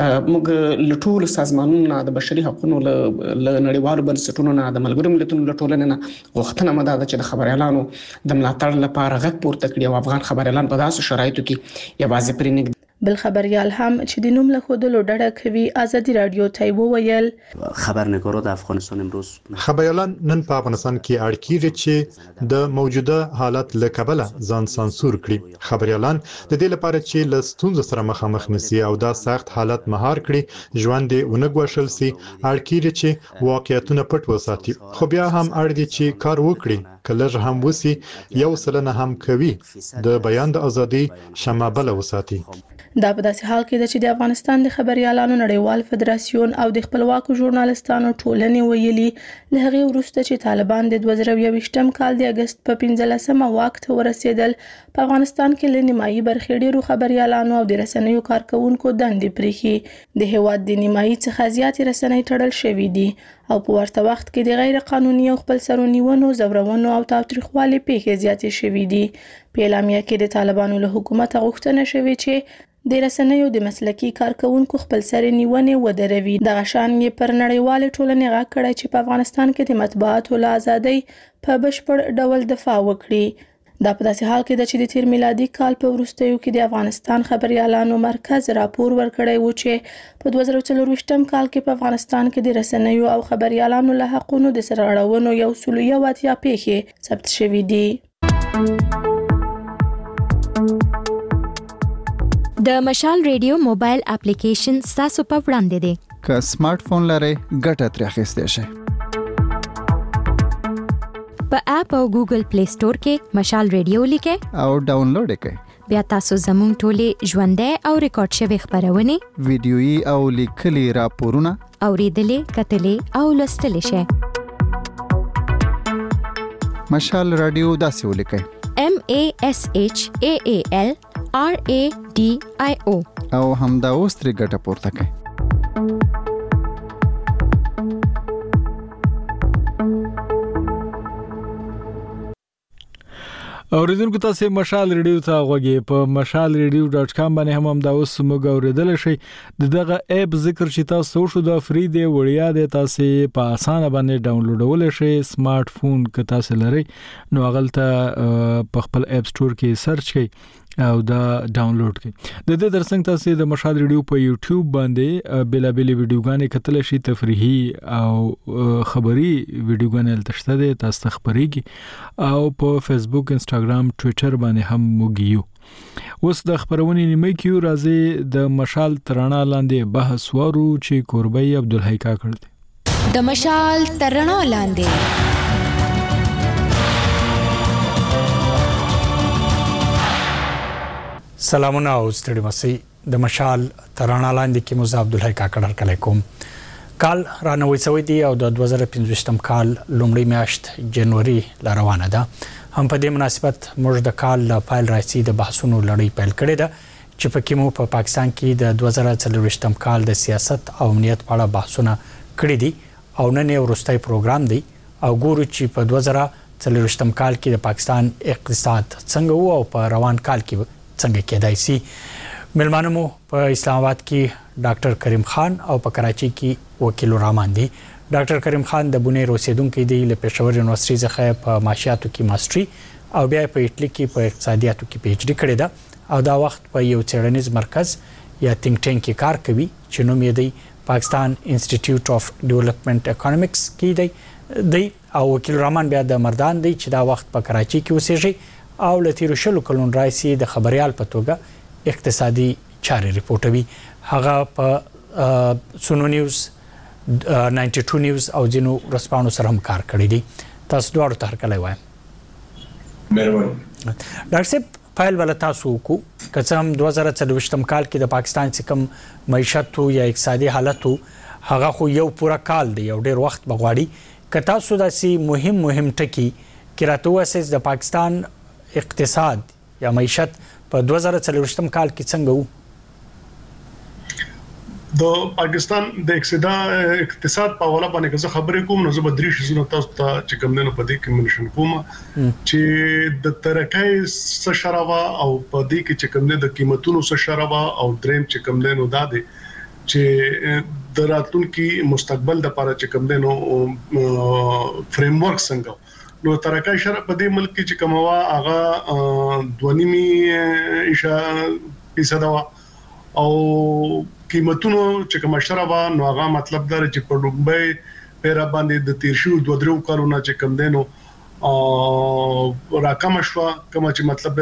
موږ له ټولو سازمانونو د بشري حقوقو له نړیوالو بنسټونو نه د ملګرو ملتونو له ټولنې نه غوښتنه مده ده چې د خبريالانو د ملاتړ لپاره غږ پورته کړي او افغان خبريالان په داسې شرایطو کې یوازې پرې نه بل خبريال هم چې د نوم له خودلو ډډه کوي ازادي رادیو ته وویل خبرنگارا د افغانستان امروز خبريالان نن په افغانستان کې اړ کیږي چې د موجوده حالت له کبله ځان سانسور کړي. خبريالان د دې لپاره چې له ستونزو سره مخامخ نشي او دا سخت حالت مهار کړي ژوند یې ونګوښل سي اړ کیږي چې واقعیتونه پټ وساتي. خو بیا هم اړ دي چې کار وکړي کله هم وسی یو سلنه هم کوي د بیان د ازادي شمابل وساتي. دا په داسې حال کې ده چې د افغانستان د خبريالانو نړیوال فدراسیون او د خپلواکو ژورنالستانو ټولنې ویلي له هغې وروسته چې طالبان د 2021 کال د اگست په 15مه واک ته ورسېدل په افغانستان کې له نیمایي برخې ډیرو خبريالانو او د رسنیو کارکونکو دندې پریښي. د هیواد د نیمایي څخه زیاتې رسنۍ تړل شوې دي او په ورته وخت کې د غیر قانوني او خپل سرونیونو زورونو او تاوتریخوالي پیښې زیاتې شوې دي. په اعلامیه کې د طالبانو له حکومت غوښتنه شوې چې د رسنیو د مسلکي کارکونکو خپل سرنیونې ودروي. دغه شان یې پر نړیوال ټولنې غږ کړی چې په افغانستان کې د مطبوعاتو له ازادۍ په بشپړ ډول دفاع وکړي. دا په داسې حال کې ده چې د تیر میلادي کال په وروستیو کې د افغانستان خبريالانو مرکز راپور ورکړی و چې په 2024 کال کې په افغانستان کې د رسنیو او خبريالانو له حقونو د سرغړونو 180 پیښې ثبت شوې دي. د مشال ریډیو موبایل اپلیکیشن تاسو په وړاندې دی. که سمارټ فون لرئ ګټه ترې اخیستی شئ. په اپ او ګوګل پلی سٹور کې مشال ریډیو لیکئ او ډاونلوډ کړئ. بیا تاسو زموږ ټولې ژوندۍ او ریکارډ شوی خبرونه ویډیويي او لیکلي راپورونه اوریدلې کتلې او لوستلې شئ. مشال رادیو داسې ولیکئ MASHAAL RADIO او همدا اوس ترې ګټه پورته کړئ. اوریدونکو تاسو مشال ریډیو ته غوږی په mashalradio.com باندې هم دا اوس موږ اوریدل شي دغه اپ ذکر چې تاسو شو د فری دی وړیا دی تاسو په اسانه باندې ډاونلوډول شي سمارټ فون که تاسو لري نو هغه په خپل اپ سٹور کې سرچ کړئ او دا ډاونلوډ کړئ د دې ترڅنګ تاسو د مشال ریډیو په یوټیوب باندې بلا بلا ویډیوګانې کتل شي تفریحي او خبري ویډیوګانې تشته دي تاسو خبريږي او په فیسبوک انستګرام ټوئیټر باندې هم موږ اوس د خبرونې نیمه کیو راځي د مشال ترانه لاندې بحث وارو چې قربای عبدالحی کا کړ د مشال ترانه لاندې سلامونه او ستړي مسي د مشال ترانه لاندې کې موږ عبدالحی کاکړ کلیکم کال رانوي سوي دی او د 2015م کال لومړی میاشت جنوري روانه ده هم په دې مناسبت موږ د کال پایل راځي د بحثونو لړۍ پیل کړې ده چې په کې مو په پاکستان کې د 2024م کال د سیاست او امنیت په اړه بحثونه کړې دي او نن یو وروستي پروګرام دی او ګورو چې په 2024م کال کې د پاکستان اقتصاد څنګه وو او په روان کال کې څنګه کېدای شي ملمانو مو په اسلام آباد کې ډاکټر کریم خان او په کراچي کې وکیل الرحمن دی ډاکټر کریم خان د بونیر اوسیدونکو دی له پېښور یونیورسيټي څخه په معاشیاتو کې ماستري او بیا په اټلی کې په اقتصادیاتو کې پی ایچ ډي کړې ده او دا وخت په یو څېړنیز مرکز یا تھنک ټینک کې کار کوي چې نوم یې دی پاکستان انسټیټیوټ اف ډیولپمنٹ اکونومکس کې دی او وکیل الرحمن بیا د مردان دی چې دا وخت په کراچي کې اوسېږي او لتیرو شلو کلون راځي د خبريال په توګه اقتصادي چارې ریپورټوي هغه په سونو نیوز 92 نیوز او جنو رسپانو سره هم کار کړی دی تاسو دوه ته هرکلی وایم مهرباني ډاکټر صاحب فایل ولا تاسو کو کڅم 2024م کال کې د پاکستان څخه معیشت یا اقتصادي حالت هغه خو یو پورا کال دی یو ډیر وخت بغواړي کتا سو داسي مهم ټکی کراته واسس د پاکستان اقتصاد یا معیشت په 2024م کال کې څنګه وو د پاکستان د اقتصاد په حواله باندې که خبرې کوم نو زه به درې شیزونه تاسو ته چې کوم نه په دې کې منشن کوم چې د ترقۍ څه شراوه او په دې کې چې کوم نه د قیمتونو څه شراوه او دریم چې کوم نه نو دا دي چې د راتلونکي مستقبل د لپاره چې کوم نه فریم ورک څنګه نو ترقای شرع په دې ملک کې چې کومه هغه 2.5% او قیمتونو چې کومه شرع نو هغه مطلب دا چې په لومبای پیرا باندې د تیر شو 2-3 کالونو چې کوم دینو راکم شو کوم چې مطلب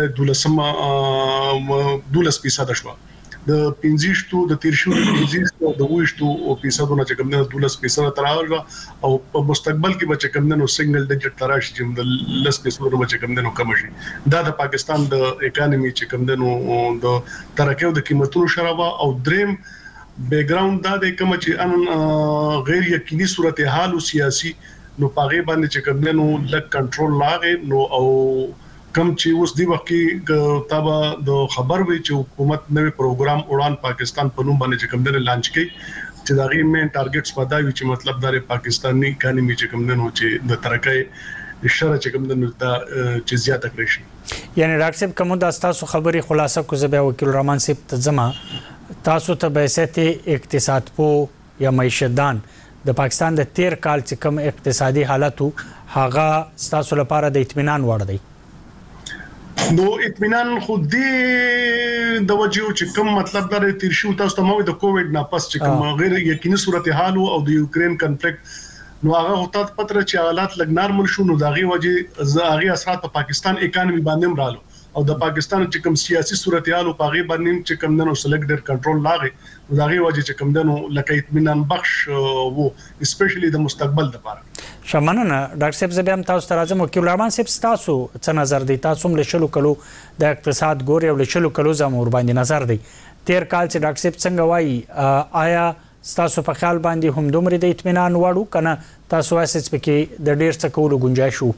12% شو د 15 د تیر شو 15 د 20% نه چې کوم نه 12% تراوه او په مستقبل کې به چې کوم نه سنگل ډیجټ تراشي چې د 10% نه چې کوم نه کم شي دا د پاکستان د اکانومي چې کوم نه د ترقیو د قیمتونو شراوه او دریم بیک ګراوند دا د کوم چې غیر یقیني صورتحال او سیاسي نو پاغه باندې چې کوم نه لک کنټرول لاغې نو او کم چې اوس دی وخت کې تابع د خبر وی چې حکومت نوې پروګرام اڑان پاکستان په نوم باندې چې کوم نه لانچ کړي چې دا غي مین ټارګټس پدا وی چې مطلب دا پاکستاني اکانومي چې کوم نه چې د ترقۍ اشاره چې کوم نه دا چې زیاته کړی شي یعنی ډاکټر صاحب کوم د تاسو خبري خلاصه کو زبې وکیل الرحمن صاحب تزما تاسو ته بحثته اقتصاد پو یا معیشتدان د پاکستان د 13 کال چې کوم اقتصادي حالت هغه تاسو لپاره د اطمینان وړ دی نو اطمینان خو دې د وجو چې کوم مطلب دا تیر شو تاسو ته مو د کووډ نه پس چې کوم غیر یقیني صورتحال او د یوکرين کنفلیکټ نو هغه هوتات پتر چې حالات لګ نارمل شو نو داغي وجه زاغي اثرات په پاکستان اکانومي باندې رالو او د پاکستان چې کوم سیاسي صورتحال او پاغي باندې چې کوم نو سلیکټډ کنټرول لاغي داغي وجه چې کوم نو لکه اطمینان بخش وو اسپیشلی د مستقبل لپاره شمننه ډاکټر صاحب زبیم تاسو ته راځم وکیل الرحمن صاحب تاسو څه نظر دی تاسو له شلو کلو د اقتصاد ګوري او له شلو کلو زموږ باندې نظر دی 13 کال چې ډاکټر صاحب څنګه وایي آیا تاسو په خیال باندې هم دومره د اطمینان وړو کنه تاسو اساس پکې د ډیر څه کولو گنجائش وو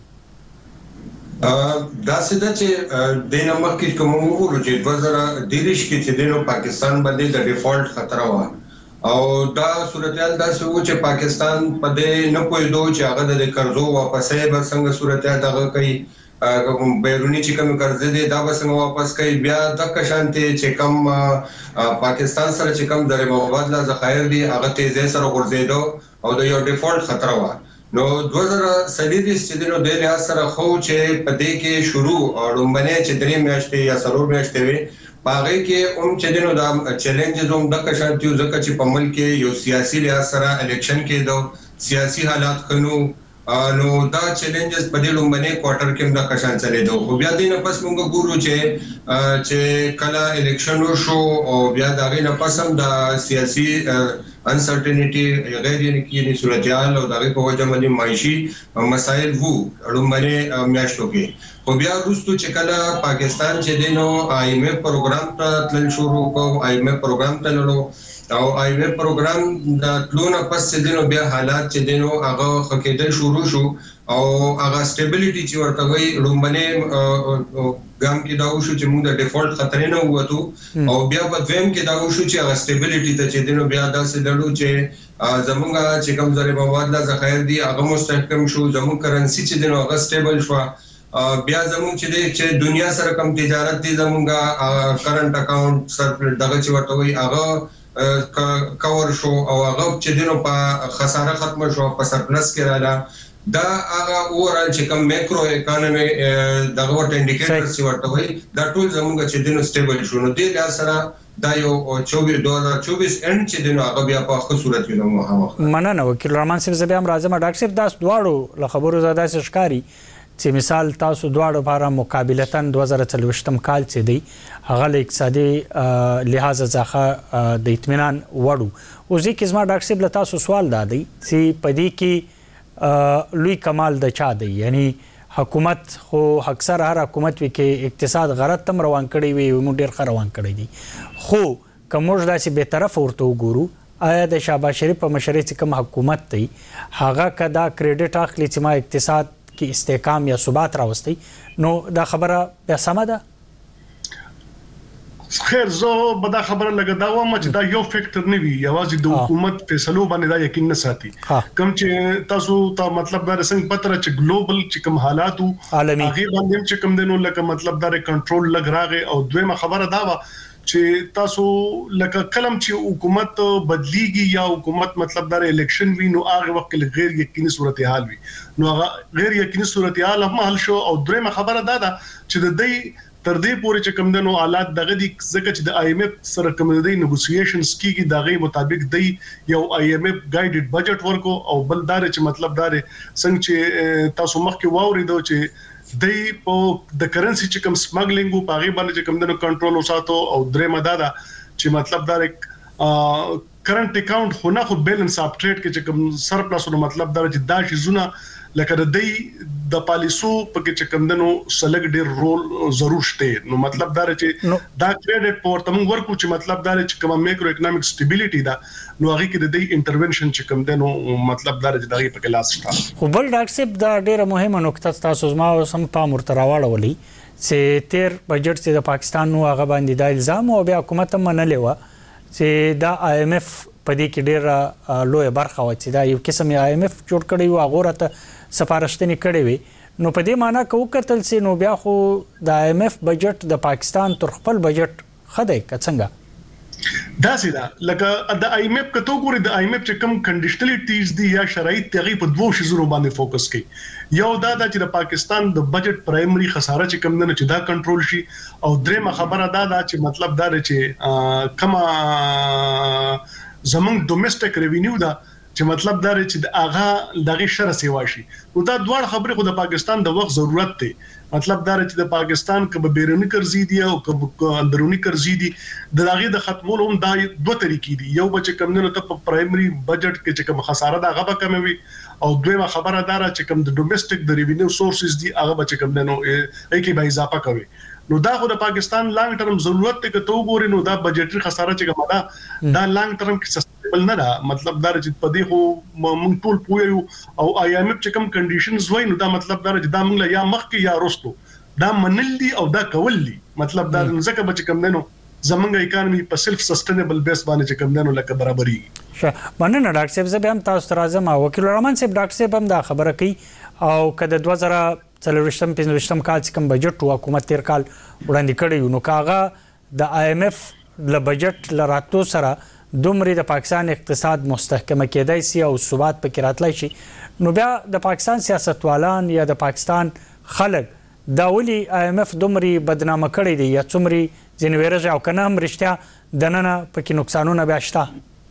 دا سده چې د نمبر کې کوم وګورو چې 2023 کې چې د پاکستان باندې د ډیفالت خطر و او دا صورتحال دا څه و چې پاکستان په دې نه پوهېدو چې هغه د قرضو واپسې به څنګه صورتحال دغه کوي بیرونی چې کوم قرضې دي دا به څنګه واپس کوي بیا د کشانته چې کوم پاکستان سره چې کوم درې مبادله ذخایر دي هغه تیزه سره ورزيدو او د یو ډیفالت خطر و نو 2023 چې دنو د لحاظ سره خو چې په دې کې شروع اړومبنه چې درې میاشتې یا سرور میاشتې وي باغې کې چې دنو دا چیلنجز هم د کشانتیو ځکه چې په ملک کې یو سیاسي لحاظ سره الیکشن کې دو سیاسي حالات خنو نو دا چیلنجز په دې لومبنه کوارټر کې د کشان چلے دو خو بیا دې نه پس موږ ګورو چې کله الیکشن وشو او بیا دا غي نه پسم د سیاسي انسرټینټی غیر یقیني صورتحال او دغه په وجه باندې معاشي مسائل وو لومبنه میاشتو کې خو بیا وروسته چې کله پاکستان چې دینو آی ایم ایف پروګرام ته تل شروع کو آی ایم ایف پروګرام ته لرو او آی ایم ایف پروګرام د تلونه پس چې دینو بیا حالات چې دینو هغه خکېدل شروع شو او هغه سټیبিলিټي چې ورته وي لومبنه ګام کې دا وشو چې موږ د ډیفالت خطر نه ووتو او بیا په دویم کې دا وشو چې هغه سټیبিলিټي ته چې دینو بیا داسې لړو چې زمونږ چې کوم ذره مبادله ذخایر دي هغه مستحکم شو زموږ کرنسي چې دینو هغه سټیبل شو بیا زموږ چې دنیا سره کوم تجارت دي زمونږ کرنٹ اکاؤنٹ سر دغه چې ورته وي هغه کور شو او هغه چې دینو په خساره ختم شو په سرپلس کې رااله دا هغه اورال چې کوم میکرو اکانومي دغه ورته انډیکیټرز چې ورته وي دا ټول زموږ چې دینو سټیبل شو نو دې لحاظ سره دا یو 2024 اند چې دینو هغه بیا په ښه صورت کې نو مخامخ مننه وکیل رحمان صاحب زبې هم راځم ډاکټر صاحب داس دواړو له خبرو زاده شکاري چې مثال تاسو دواړو لپاره مقابلتاً 2023م کال چې دی هغه له اقتصادي لحاظ ځخه د اطمینان وړو او ځکه زما ډاکټر صاحب له تاسو سوال دادی چې پدې کې لوی کمال د چا دی یعنی حکومت خو اکثر هر حکومت وی کې اقتصاد غلط تم روان کړی وي موږ ډیر ښه روان کړی دي خو کومج داسې به طرف ورته وګورو آیا د شهباز شریف په مشرۍ چې کوم حکومت دی هغه کدا کریډټ اخلي چې ما اقتصاد کې استحکام یا ثبات راوستي نو دا خبره بیا سمه ده خیر زه به دا خبره لګا دا وایم چې دا یو فیکټر نه وي یوازې د حکومت فیصلو باندې دا یقین نه ساتي کوم چې تاسو ته مطلب دا څنګه پتر چې ګلوبل چې کوم حالات عالمي هغه باندې چې کوم دینو لکه مطلب دا کنټرول لګ راغی او دویمه خبره دا و چې تاسو لکه کلم چې حکومت بدلیږي یا حکومت مطلب دا الیکشن وی نو هغه وخت کې غیر یقیني صورتحال وي نو هغه غیر یقیني صورتحال هم حل شو او درېمه خبره دا ده چې د دې تر دې پورې چې کوم دنو حالات دغه دي ځکه چې د آی ایم ایف سره کوم د نیګوسییشنز کیږي دغه مطابق دی یو آی ایم ایف ګایډډ بجټ ورکو او بلدار چې مطلب دار څنګه چې تاسو مخکې واوریدو چې د په د کرنسي چې کوم سمګلینګ په غي باندې چې کوم دنو کنټرول وساتو او درې مدادا چې مطلب دار کرنٹ اکاؤنٹ خو نه خو بیلنس اپ ټریډ کې چې کوم سرپلس نو مطلب دار چې دا شي زونه لکه د دې د پالیسو په کې چې کوم دنو سلګ ډیر رول ضرور شته نو مطلب دار چې دا کریډټ پور تم ورکو چې مطلب دار چې کوم میکرو اکونومیک سټیبিলিټي دا نو هغه کې د دې انټرونشن چې کوم دنو مطلب دار چې دغه په کلاس شته خو بل ډاکټر صاحب دا ډیره مهمه نقطه تاسو زما سم پام ورتراوړولې چې تیر بجټ چې د پاکستان نو هغه باندې د الزام او بیا حکومت منلې و چې دا آی ایم ایف په دې کې ډېر لوی برخه و چې دا یو قسم آی ایم ایف جوړ کړی و هغه راته سفارښتنې کړې وي نو په دې معنی کو کتل سي نو بیا خو د آی ایم ایف بجټ د پاکستان تر خپل بجټ خدای څنګه دا سیدا لکه د آی ایم ایف کته ګوري د آی ایم ایف چې کوم کنډیشنلیټیز دي یا شرایط تغي په دوه شیزونو باندې فوکس کوي یو دا چې د پاکستان د بجټ پرایمري خساره چې کوم نه چې دا کنټرول شي او درېمه خبره دا چې مطلب دا چې کما زمونږ ډومېسټک ریوینیو دا چې مطلب دا چې هغه دغه شر سیوا شي نو دا دوه خبرې خو د پاکستان د وخت ضرورت دی مطلب دا چې د پاکستان کب بیرونی قرضې دي او کب اندرونی قرضې دي د هغه د ختمولو هم دا دوه طریقې دي یو بچ کم نه ته په پرایمري بجټ کې چې کوم خساره دا غبه کموي او دویمه خبره دا چې کوم د ډومېسټک د ریوینیو سورسز دي هغه بچ کم نه نو کې به اضافه کوي نو دا خو د پاکستان لانګ ټرم ضرورت ته کته وګوري نو دا بجټري خساره چې کومه دا لانګ ټرم کې سستیبل نه ده مطلب دا چې په دې خو مونږ ټول پویو او آی ایم ایف چې کوم کنډیشنز وای نو دا مطلب دا چې دا مونږ یا مخ کې یا رستو دا منل دي او دا کول دي مطلب دا ځکه بچ کم نه نو زمونږ اکانومي په سلف سستینبل بیس باندې چې کوم دنو لکه برابرۍ مننه ډاکټر صاحب زه به هم تاسو ته راځم وکیل رحمان صاحب ډاکټر صاحب هم دا خبره کوي او کله 2023 15 کال څخه بجټ حکومت تیر کال وړاندې کړی نو کاغه د IMF ل بجټ لراتو سره دومره د پاکستان اقتصاد مستحکم کېدای سي او ثبات پکې راتلای شي نو بیا د پاکستان سیاستوالان یا د پاکستان خلک دا ولي IMF دومره بدنامه کړی دی یا څومره ځنویرج او کنه هم رښتیا دننه پکې نقصانونه بیا شته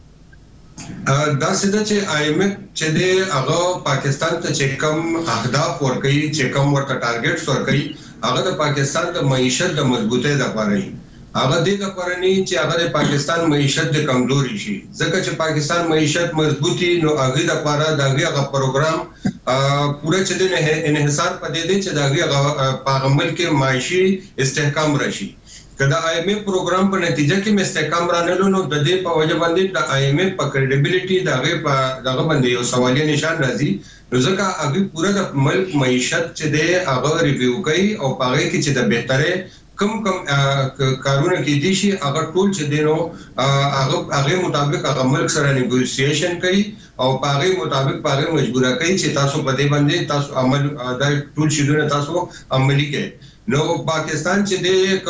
دا سده چې IMF چې د هغه پاکستان ته چې کوم اهداف ورکړي چې کوم ورته ټارګټس ورکړي هغه د پاکستان د معیشت د مضبوطۍ لپاره دی هغه د لپاره نه چې هغه د پاکستان معیشت د کمزوري شي ځکه چې پاکستان معیشت مضبوطي نو هغه د لپاره دغه پروګرام پوره چې د انحصار پدې دی چې دغه په عمل کې معاشي استحکام راشي کله IMF پروګرام په نتیجه کې مستحکم رانلو نو د دې په وجه باندې د IMF په کریډیبিলিټي دغه باندې یو سوالي نشان راځي نو ځکه هغه پوره د ملک معیشت چې د هغه ریویو کوي او هغه کې چې د بهتره کم کارونه کې دي شي هغه ټول چې دینو هغه مطابق هغه ملک سره نیګوسییشن کوي او هغه مطابق هغه مجبوره کوي چې تاسو په دې باندې تاسو عمل دا ټول شیدونه تاسو عملي کړئ نو پاکستان چې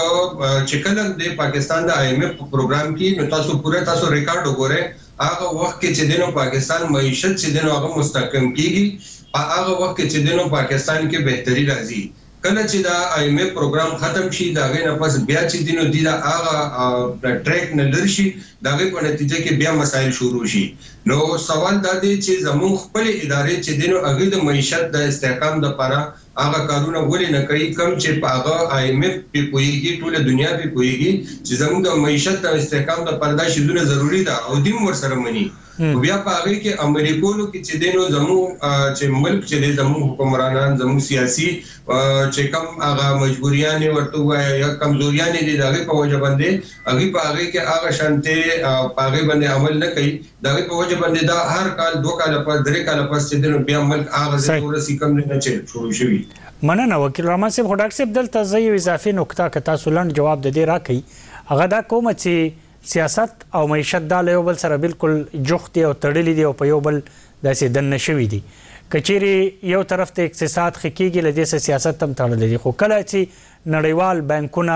د چکل د پاکستان د IMF پروګرام کې نو تاسو ریکارډ وګورئ هغه وخت کې چې دینو پاکستان معیشت چې دینو هغه مستحکم کیږي هغه وخت کې چې دینو پاکستان کې بهتري راځي کله چې دا IMF پروګرام ختم شي دا غي نه پس بیا چې دینو دی دا هغه ټریک نه لرشي دا غي په نتیجه کې بیا مسایل شروع شي نو سوال دا دی چې زموږ خپل ادارې چې دینو هغه د معیشت د استحکام لپاره هغه کارونه ولې نه کوي کم چې په هغه IMF په پویږي ټول دنیا په پویږي چې زموږ د معیشت د استحکام لپاره دا شیونه ضروری ده او دیم ورسره مني بیا په هغه کې امریکولو کې چې دینو زموږ چې ملک چې زموږ حکمرانان زموږ سیاسي چې کوم هغه مجبوریان ورته وایي یا کمزوریان دي دغه په وجه باندې هغه کې هغه شانته په هغه باندې عمل نه کوي دغه په وجه باندې دا هر کال 2 کال پس 3 کال پس چې دینو بیا ملک هغه ضروري کم نه چې شروع شي مننه وکیل رحمان صاحب خو ډاکټر صاحب دلته زه یو اضافي نقطه که تاسو لاندې جواب د دې راکړئ هغه دا کوم چې سیاست او معیشت د یو بل سره بالکل جوختي او تړلې دي او په یو بل داسې دنه شوي دي کچېری یو طرف ته اقتصاد خکېږي لدې سیاست هم تړلې دي خو کله چې نړیوال بانکونه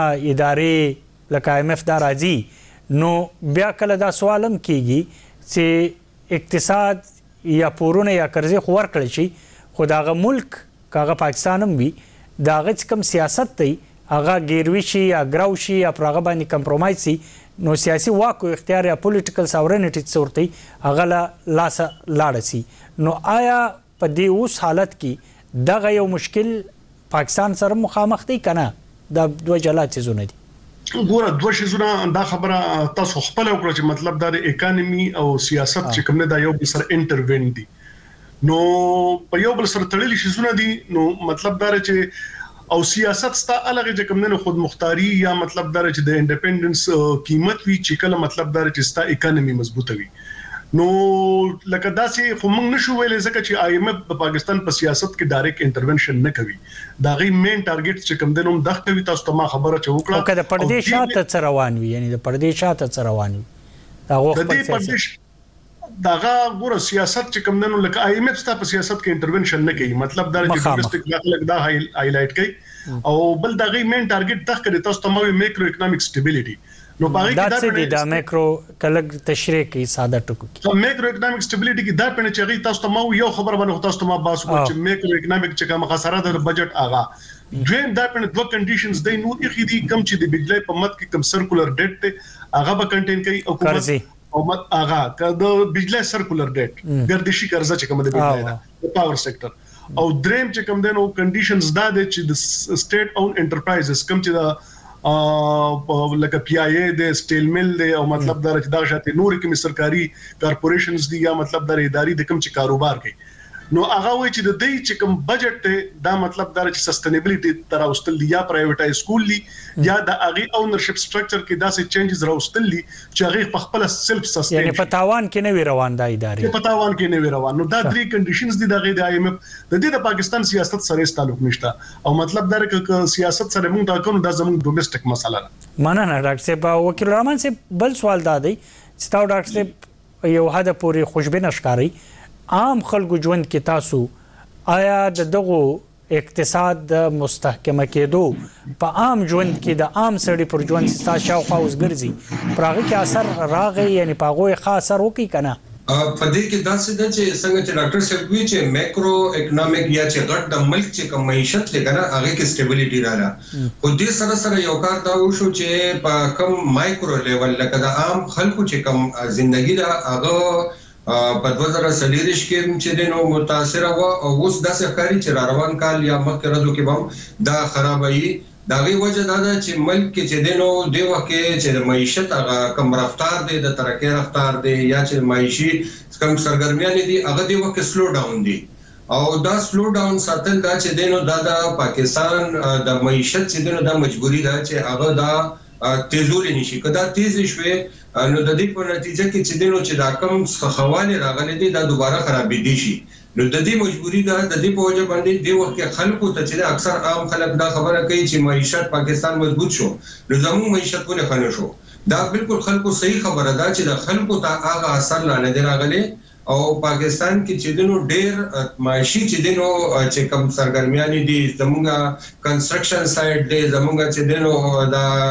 ادارې لکه IMF دا راځي نو بیا کله دا سوال هم کیږي چې اقتصاد یا پورونه یا قرضې خو ورکړل شي خو دغه ملک کاغه پاکستان هم وي دغه کوم سیاست دی هغه ګیروي شي یا ګراو شي یا پرغه باندې کمپرمایز شي نو سیاسي واک او اختیار یا پولیټیکل ساورنټی صورتي هغه لاس لاړ شي نو آیا په دې اوس حالت کې دغه یو مشکل پاکستان سره مخامخ دی کنه دا دوه جلا چیزونه دي ګوره دوه شیزونه دا خبره تاسو خپل وکړه چې مطلب دا د اکانومي او سیاست چې کوم نه دا یو بل سره انټروین دي نو په یو بل سره تړلې شیزونه دي نو مطلب دا چې او سیاست ستا الګ چې کوم نه خود مختاری یا مطلب دا چې د انډیپندنس قیمت وی چې کله مطلب دا چې ستا اکانومي مضبوطه وي نو لکه داسې خو موږ نشو ویلې ځکه چې IMF د پاکستان په سیاست کې ډایرکټ انټرونشن نه کوي دا غي مین ټارګټ چې کوم دنوم دغه کوي تاسو ته ما خبره چې وکړه او کله پردې شاته روان وي یعنی د پردې شاته روان وي دا وخت داغه ګوره سیاست چې کوم نن لکه IMF ستا په سیاست کې انټرونشن نه کوي مطلب دا چې ډومېسټک داخله دا هایلایټ کوي او بل دغه مین ټارګټ تخ کړي تاسو ته مو میکرو اکونومیک سټیبিলিټي نو پاره کې دا میکرو کله تشریح کوي ساده ټکو کې میکرو اکونومیک سټیبিলিټي کې دا پنه چې تاسو ته مو یو خبر باندې تاسو ته ما باس کو چې میکرو اکونومیک چې کوم خساره د بجټ آغا دویم دا پنه دوه کنډیشنز دی نو اخی دي کم چې د بجلی په مت کې کم سرکولر ډیټ ته هغه به کنټین کوي حکومت او مت آغا کله بجلی سرکولر ډیټ ګردشي قرضه چې کوم د بجلی دا پاور سېکټر او دریم چې کوم دنو کنډیشنز دا د چې د سټیټ اون انټرپرایزز کوم چې دا لکه PIA د سټیل مل دی او مطلب دا چې دا شاته نور کوم سرکاري کارپوریشنز دی یا مطلب دا اداري د کوم چې کاروبار کوي نو هغه وایي چې د دې چې کوم بجټ ته دا مطلب دا چې سستینبিলিټي تر اوستل یا پرایویټایز کول دي یا د هغه اونرشپ سټرکچر کې داسې چینجز راوستل دي چې هغه په خپل سلف سستین یعنی په تاوان کې نه وی روان دا ادارې په تاوان کې نه وی روان نو دا درې کنډیشنز دي د IMF د دې د پاکستان سیاست سره تعلق نشته او مطلب دا چې سیاست سره موږ دا کوم د زموږ ډومېسټک مسله ده مننه ډاکټر صاحب وکیل رحمان صاحب بل سوال دا دی چې تاسو ډاکټر صاحب یو حد پورې خوشبین ښکاری عام خلکو ژوند کې تاسو آیا دغه اقتصاد د مستحکمه کېدو په عام ژوند کې د عام سړي پر ژوند ستاسو شاوخوا اوس ګرځي پر هغه کې اثر راغی یعنی په هغه خاص اثر وکړي کنه په دې کې دا څه ده چې څنګه چې ډاکټر صاحب وی چې ماکرو اکونومیک یا چې غټ د ملک چې کوم معیشت لګنه هغه کې سټیبিলিټي رااله خو دې سره سره یو کار دا وشو چې په کم مایکرو لیول لکه د عام خلکو چې کم ژوندۍ دا هغه په 2023 کې چې دنو متاثر و او اوس داسې ښکاري چې روان کال یا مخکې ورځو کې هم دا خرابایي دا غي وجه دا ده چې ملک کې چې دنو دی وکه چې د معیشت هغه کم رفتار دی د ترقی رفتار دی یا چې معیشي کم سرګرمیان دي هغه دی وکه سلو ډاون دي او دا سلو ډاون ساتل دا چې دنو د پاکستان د معیشت چې دنو د مجبوری ده چې هغه دا تیزول نشي کدا تیز شوي نو د دې په نتیجه کې چې دنو چې دا کم خواله راغلي دي دا دوباره خرابې دي شي نو د دې مجبوری ده د دې په وجه باندې د وخت خلکو ته چې اکثر عام خلک دا خبره کوي چې معیشت پاکستان مضبوط شو نو زموږ معیشت ونه خنه شو دا بالکل خلکو صحیح خبره ده چې د خلکو ته هغه اثر نه دی راغلی او پاکستان کې چې دنو ډېر معاشي چې دنو چې کم سرګرمیان دي زموږه کنستراکشن سایت دی زموږه چې دنو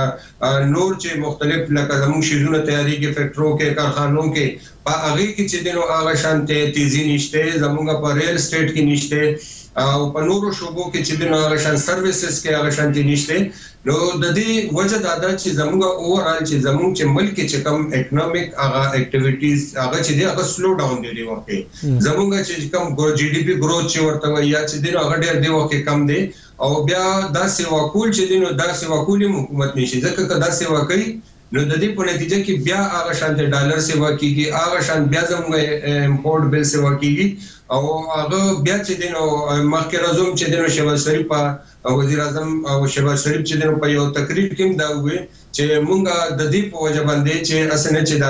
دا نور چې مختلف لکه زموږ شیزونه تیاریږي فیکټرو کې کارخانو کې په هغه کې چې دنو هغه شانته تیزی نشته زموږه په ریل اسټیټ کې نشته او په نورو شوبو کې چې دنو هغه شان سرویسز کې هغه شانته نشته نو د دې وجه دا ده چې زموږه اوورال چې زموږ چې ملک چې کم اکونومیک هغه اکټیویټیز هغه چې دی هغه سلو ډاون دی وکه زموږه چې کم جی ډی پی گروث چې ورته وایي چې دنو هغه ډېر دی وکه کم دی او بیا دا سیوا کول چې دنو دا سیوا کول حکومت نشي ځکه که دا سیوا کوي نو د دې په نتیجه کې بیا هغه شانته ډالر سیوا کیږي هغه شان بیا زموږه امپورټ بل سیوا کیږي او هغه بیا چې دنو مخکې راځم چې دنو شهباز شریف وزیر اعظم او شهباز شریف چې دنو په یو تقریر کې دا وې چې مونږه د دې په وجه باندې چې اسنه چې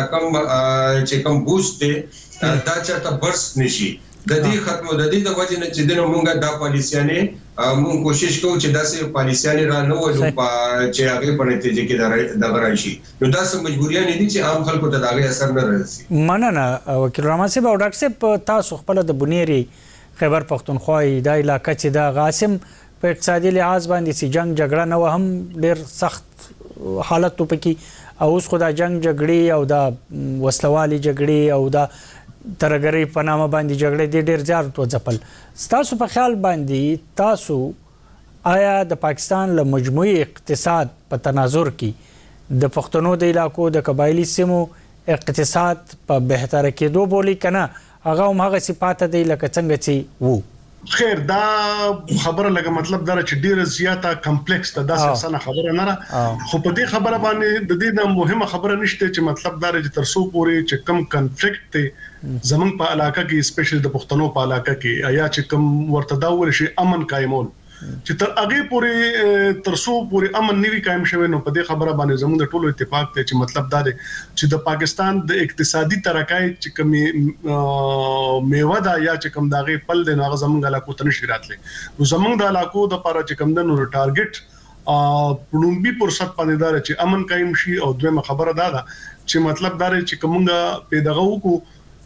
دا کم بوست دی دا چاته برس نشي د دې ختمو د دې د وجه نه چې دنو مونږه دا پالیسیانه مونږ کوشش کوو چې داسې پالیسیانه را نه ولو چې هغه په نتیجه کې دا راشي نو دا سم مجبوریان دي چې عام خلکو ته دا اثر نه رسي مننه وکیل رحمان صاحب او ډاکټر صاحب تاسو خپل د بنيري خیبر پختونخوا د علاقې چې دا غاسم په اقتصادي لحاظ باندې چې جنگ جګړه نه و هم ډېر سخت حالت ته پکې او اوس خو دا جنگ جګړې او دا وسلوالي جګړې او دا ترګری په نامه باندې جګړې ډېر زیات وځپل تاسو په خیال باندې تاسو آیا د پاکستان له مجموعي اقتصاد په تناظر کې د پښتنو د علاقو د قبایلی سیمو اقتصاد په بهتره کېدو بولی کنه هغه هم هغه صفات دی لکه څنګه چې وو خیر دا خبره لګه مطلب دا چې ډیره زیاته کمپلیکس ده دا څه خبره نه خو په دې خبره باندې د دې نه مهمه خبره نشته چې مطلب دا چې ترسو پورې چې کم کنفلیکټ ته زمون په علاقه کې سپیشل د پښتنو په علاقه کې یا چې کم ورته دا ول شي امن قائمول چې تر هغه پورې ترسو پورې امن نیوي قائم شوی نو په دې خبره باندې زموږ د ټولو اتفاق ته چې مطلب دا دی چې د پاکستان د اقتصادي ترقۍ چې کمی میوه دا یا چې کم داغه پل د ناغه زموږ علاقو ته نشي راتلی نو زموږ د علاقو د لپاره چې کم د نو ټارګټ پړومبي فرصت باندې دا چې امن قائم شي او دویمه خبره دا ده چې مطلب دا چې کومه پیداغو کو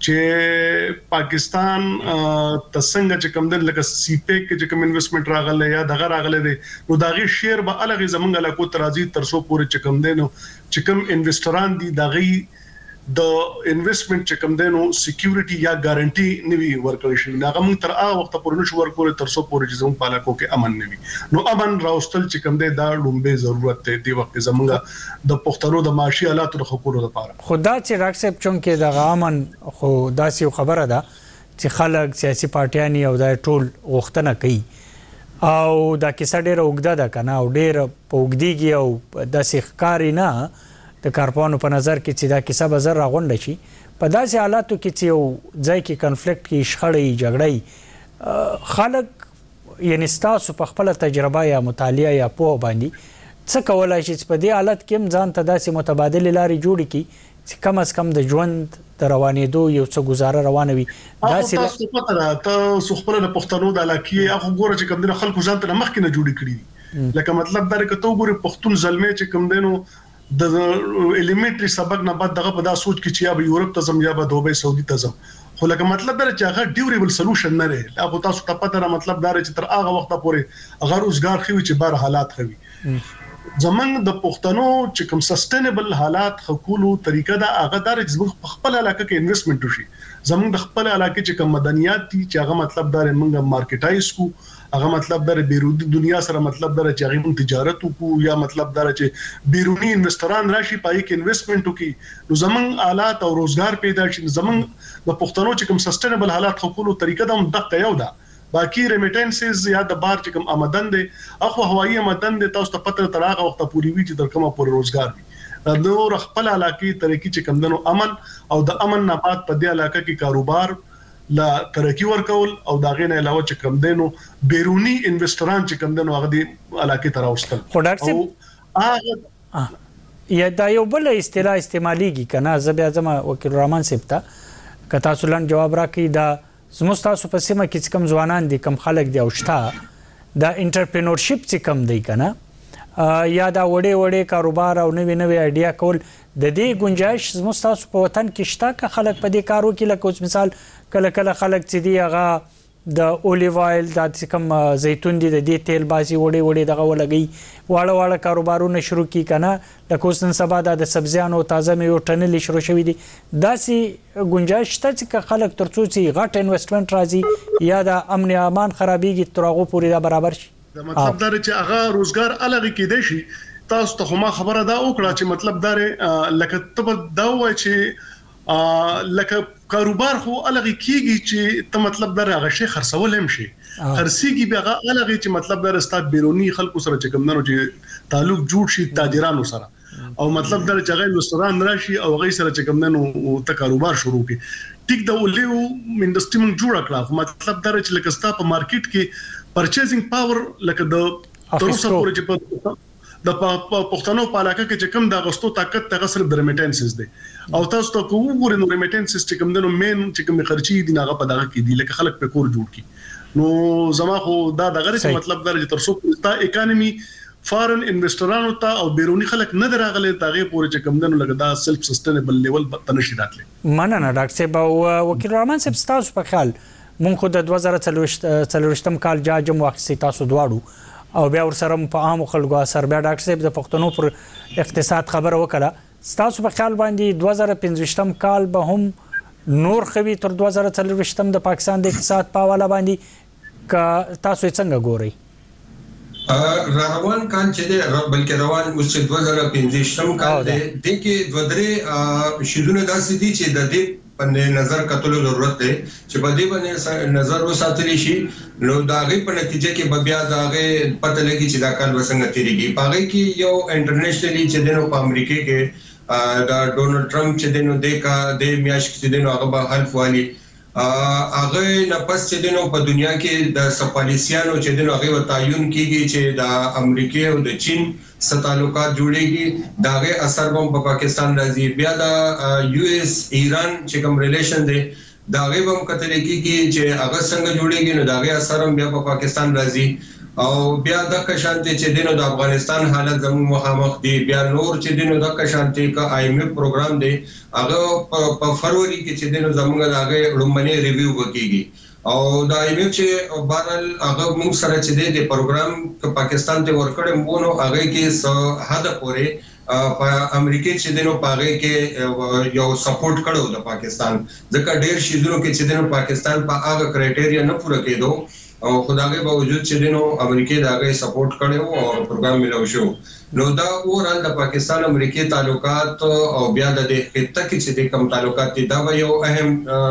چې پاکستان تسنګ چې کم دن لکه سی پیک کې چې کم انویسټمنٹ راغله یا دغه راغله دي نو دغه شیر به الګ زمونږ علاقو ترازی ترسو پورې چې کم دین چې کم انویسټران دي دغه د انویسټمنٹ چې کم دینو سکیورټي یا ګارانټي نوي ورکړی شي هغه موږ تر هغه وخت پورې نشو ورکول تر څو پورې چې زموږ په علاقو کې امن نوي نو امن راوستل چې کم دی دا لومبه ضرورت دی وخت زموږ د پښتنو د معاشي حالاتو د خپلو لپاره خدا چې راکسب چون کې د امن خو داسې خبره ده چې خلک سیاسي پارټیان او د ټول غوښتنه کوي او دا کیسه ډېر اوږده ده کنه او ډېر پوګديږي او د سیخکاری نه د کارپانو په نظر کې چې دا کیسه به زر راغونډ شي په داسې حالاتو کې چې یو ځای کې کنفلیکټ کې شخړې جګړې خلک یعنی تاسو په خپل تجربه یا مطالعه یا پوهه باندې څه کولای شي چې په دې حالت کې ځان ته داسې متبادل لارې جوړ کړي چې کم از کم د ژوند د روانېدو یو څه گزاره روانه وي داسې تاسو پته ده تاسو خپل د پښتنو د علاقې هغه ګوره چې کم دنه خلکو ځان ته مخکې نه جوړ کړي لکه مطلب دا چې تو ګوره پښتون ظلمي چې کم دنو د الیمنټری سبق نه بعد دغه په دا سوچ کې چې یا به یورپ ته ځم یا به دوبۍ سعودي ته ځم خو لکه مطلب دا چې هغه ډیوریبل سولوشن نه لري. هغه تاسو ته پته را مطلب دا چې تر هغه وخت پورې هغه روزګار خوي چې بار حالات خوي. زمنګ د پښتنو چې کوم سستینبل حالات خکولو طریقه دا هغه دار چې خپل علاقه کې انویسټمنټ وشي. زمنګ د خپل علاقه چې کوم مدنیات دي چې هغه مطلب دا موږ مارکیټایز کو، هغه مطلب دا بیرونی دنیا سره مطلب دا چې هغه تجارت وکړو یا مطلب دا چې بیرونی انویسټران راشي پای کې انویسټمنټ وکړي. نو زمنګ آلات او روزګار پیدا شي. زمنګ د پښتنو چې کوم سستینبل حالات خکولو طریقه دا هم دغه یو ده. باقی ریمیټنسز یا د بار چې کوم آمدن دي اخو هوایي آمدن دي تاسو ته پته تر هغه وخت پورې وی چې در کومه پورې روزګار وي. نو خپل علاقې طریقې چې کوم دنو امن او د امن نه بعد په دې علاقې کې کاروبار لا ترقی ورکول او دا غینه علاوه چې کوم دنو بیرونی انویسټران چې کوم دنو هغه دی علاقې ته راوستل. خو ډاکټر هغه یا دا یو بل اصطلاح استعماليږي کنه. زه بیا زما وکیل رحمان صاحب ته کتا سولن جواب راکړي دا زموږ په سیمه کې کوم ځوانان دي کوم خلک دی او شته دا انټرپرینورشپ چې کوم دی کنه یا دا وړې کاروبار او نوې ایډیا کول د دې گنجائش زموږ په وطن کې شته که خلک په دې کارو کې لکه اوس مثال کله خلک چې دی هغه د اولیو آیل د کوم زیتون دي د دې تیل بازي وړې دغه ولګي واړه کاروبارونه شروع کی کنه لکه اوس نن سبا د سبزیانو تازه میوه ټنل شروع شوی دي. داسې گنجائش شته چې خلک ترڅو چې غټ انویسټمنټ راځي یا د امن امان خرابېږي تر هغه پورې دا برابر شي. دا مطلب دا چې هغه روزګار الګ کېدې شي. تاسو ته ما خبره دا وکړه چې مطلب دا لکه ته دا وای چې لکه کاروبار خو الګ کیږي چې ته مطلب دا هغه شي خرڅول هم شي خرڅيږي بیا الګ چې مطلب دا ستاد بیرونی خلکو سره چې کوم نه چې تعلق جوړ شي تاجرانو سره او مطلب دا چې هغه رستوران راشي او هغه سره چې کوم نه ته کاروبار شروع کی. ټیک دا ولې انډستری موږ جوړ کړه. مطلب دا چې لکه ستا په مارکیټ کې پرچیزینګ پاور لکه د تروسه پورې چې د پښتنو په علاقه کې چې کوم د غستو طاقت ته غسر د ریمیټنسز دي او تاسو ته کومو نو ریمیټنسز چې کوم دنو مین چې کوم خرچي دي هغه په دغه کې دي لکه خلک په کور جوړ کی. نو زما خو دا دغه څه مطلب دا چې تر څو تا اکانومي فارن انویسټرانو ته او بیرونی خلک نه دراغله تاغه پورې چې کوم دنو لګدا سلف سستینبل لیول تنشي راتله. مننه ډاکټر صاحب او وکیل رحمان صاحب تاسو په خیال مونږ خو د 2023 کال جاجم واخصي تاسو دواړو او بیا ورسره په عام خلکو اثر بیا ډاکټر صاحب د پښتنو پر اقتصاد خبره وکړه. تاسو په خیال باندې 2025 کال به هم نور خوي تر 2024 د پاکستان د اقتصاد په حواله باندې ک تاسو څنګه ګورئ؟ روان کال چې دی بلکې روان اوس چې 2025 کال دی د کې دوه درې شیدونه داسې دي چې د دې په نظر کتلو ضرورت دی چې په دې باندې نظر وساتل شي. نو دا غي په نتیجه کې بیا دا غي پته لګي چې دا کال وسنګ تیریږي. پاره کې یو انټرنیشنلی چې دنو په امریکا کې دا ډونلډ ټرمپ چې دنو د میاش کې دنو هغه به حلف والی هغه نه پس چې دنو په دنیا کې د سپالیسیانو چې دنو هغه تعین کیږي چې د امریکا او د چین ستالوکات جوړيږي داغه اثر هم په پاکستان راځي. بیا د یو اس ایران چې کوم ریلیشن دی داغه هم کتل کیږي چې هغه څنګه جوړيږي نو داغه اثر هم بیا په پاکستان راځي. او بیا د کشانتي چې دینو د افغانستان حالت زموږ مخامخ دی. بیا نور چې دینو د کشانتي کا آی ایم ایف پروګرام دی هغه په فروری کې چې دینو زموږ داغه لومبني ریویو وکړي او دا آی ایم ایف چې بهرحال هغه موږ سره چې د پروګرام پاکستان ته ورکړم وونو هغه کې حد پورې په امریکا چې دینو پاغه کې یو سپورټ کړو د پاکستان ځکه ډېر شیدونو کې چې دینو پاکستان په هغه کرایټیریا نه پوره کېدو او خدای باوجود چې دینو امریکا داغه سپورټ کړو او پروګرام ملو شو. نو دا اورال د پاکستان امریکا تعلقات او بیا د خطه کې چې د کوم تعلقات دي دا یو اهم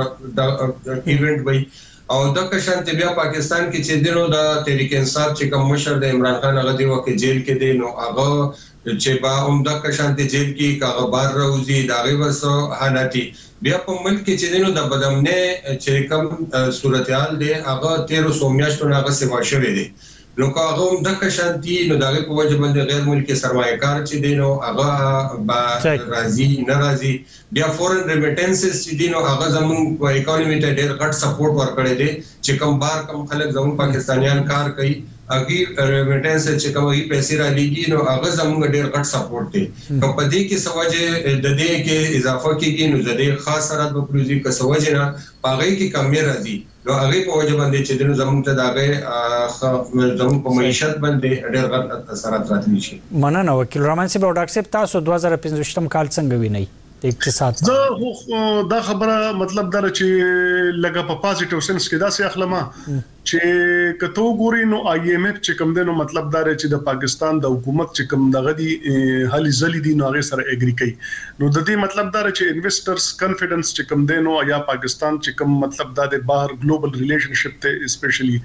ایونت وي او د کشانت بیا پاکستان کې چې دینو د تحریک انصاف چې کوم مشر د عمران خان هغه دی وکه جیل کې دی نو هغه چې با عمده کشانت جیل کې کاغه بار راوځي داغه وسو حالاتي بیا په ملک کې چې دینو د بدامنه چې کوم صورتحال دی هغه 1300 میاشتو هغه سیوا شوی دی. نو هغه د کشانتي نو دغه په وجه باندې غیر ملکی سرمایه‌کار چې دینو هغه با راضي ناراضي بیا فورن ریمیټنسز چې دینو هغه زموږ په اکانومي ته ډېر غټ سپورټ ورکړي دي چې کوم بار کوم خلک زموږ پاکستانیان کار کوي اګي ریمیټنس چې کومي پیسې را لګي نو هغه زموږ ډیر غټ سپورټ دی نو په دې کې سوجه د دې کې اضافه کیږي نو د دې خاص سرحد په پروژې کې سوجه نه پاغې کې کمی راځي نو هغه په وجه باندې چې د زموږ ته داغه زموږ په معیشت باندې ډېر غلط اثرات راتلی شي. مننه وکیل رحمان صاحب او ډاکټر صاحب تاسو 2015 کال څنګه وینئ د اقتصاد دا خبره مطلب دا چې لګه په پازیټیو سنس کې دا سي اخلمه چې کته ګوري نو آی ایم ایف چې کوم دنو مطلب دا چې د پاکستان د حکومت چې کوم دغه دي هلي زلي دي نو هغه سره اګری کوي نو د دې مطلب دا چې انویسټرز کانفیډنس چې کوم دنو یا پاکستان چې کوم مطلب دا د بهر ګلوبل ریلیشنشپ ته اسپیشلی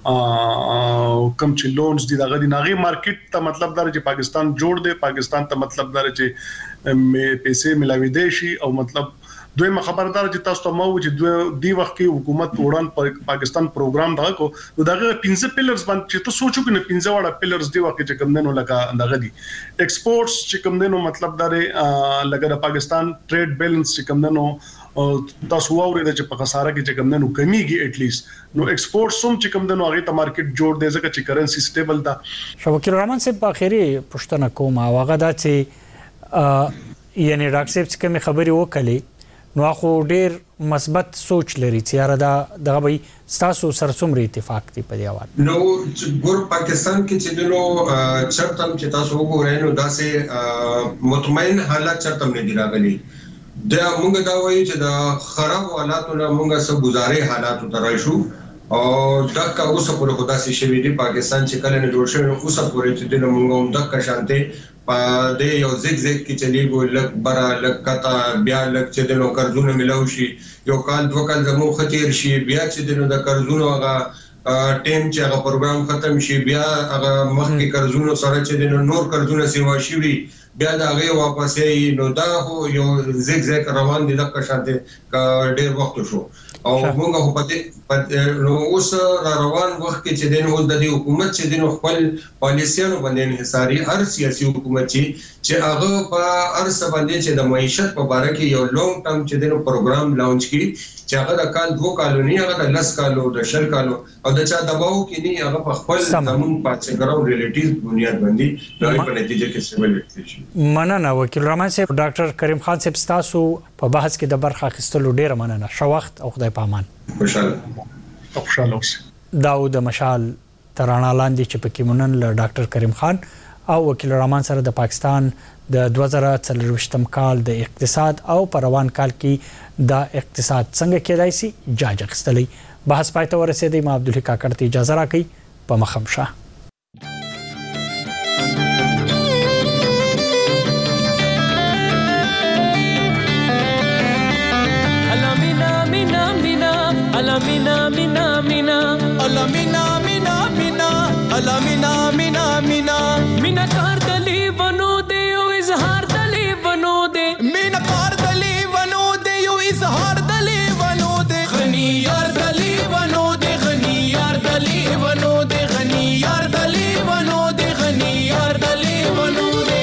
کم چې لونز دي دغه دي ناغي مارکیټ ته مطلب دا چې پاکستان جوړ دی پاکستان ته مطلب دا چې پیسې ملاوي دي شي او مطلب دوی خبردار چې تاسو ته مو چې دی وخت کې حکومت وړاند پاکستان پروګرام دا کو دغه 15 پیلرز باندې چې تاسو سوچو کې 15 وړه پیلرز دی وخت چې کوم دنو لکه دغه دي ایکسپورټس چې کوم دنو مطلب دا لکه د پاکستان ټریډ بیلانس چې کوم دنو تاسو واورید چې په خساره کې چې کوم دنو کمیږي اټ لیست نو ایکسپورټس هم چې کوم دنو هغه ته مارکیټ جوړ دی ځکه چې کرنسی سټیبل ده شوکیل رحمان صاحب په اخیری پښتنه کوم هغه دا چې یعنی ډاکټر صاحب چې کوم خبري وکړي نو خو ډیر مثبت سوچ لري چې را دغه به تاسو سره څومره اتفاق دی په دی حواله نو ګور پاکستان کې چې دنو چرتم چې تاسو وګورئ نو داسې مطمئن حالت چرتم نه دی راغلي دا موږ دا وایو چې د خراب حالاتو نه موږ سره گزارې حالاتو ته راشو او دغه اوسه پر خدا سي شوی دی پاکستان چې کله نه جوړ شوی اوسه پورې چې دنو موږ هم دغه شانته په دې یو زیګ کې چلیږي لک برا لک کتا بیا لک چې دنو قرضونه ملو شي یو کال دوه کال زمو خطر شي بیا چې دنو د قرضونو هغه ټیم چې هغه پروګرام ختم شي بیا هغه مخکې قرضونو سره چې دنو نور قرضونه سیوا شي بیا دا هغه واپس یې نو دا یو زیګ روان دي د شانته ډېر وخت شو او موږ په دې نو اوس روان وخت کې چې دنو د حکومت چې دنو خپل پالیسیانو باندې انحصاري هر سیاسي حکومت چې هغه په ارس باندې چې د معیشت په اړه کې یو لونګ ټرم چې دنو پروګرام لانچ کړي چې هغه د کال 2 کالو نه هغه د 10 کالو د 10 کالو او د چا دباو کې نه هغه په خپل زمون پاتې ګراو ریلیټیز بنیاد باندې د په نتیجه کې سیول وکړي. مننه وکیل رحمان صاحب ډاکټر کریم خان صاحب تاسو په بحث کې د برخه اخیستلو ډیره مننه شو وخت او خدای پامان خوشاله اوسئ داود مشال ترانه لاندې چې پکې مونن له ډاکټر کریم خان او وکیل رحمان سره د پاکستان د 2024 کال د اقتصاد او پروان کال کې د اقتصاد څنګه کېدای شي جاج اخستلې بحث پای ته ورسېدی ما عبدالحق کاکړ ته اجازه راکړئ په مخمشه Alamina mina mina Alamina mina mina Alamina mina mina Mina kar dali bano de yo izhar dali bano de Mina kar dali bano de yo izhar dali bano de Ghani yar dali bano de Ghani yar dali bano de Ghani yar dali bano de Ghani yar dali bano de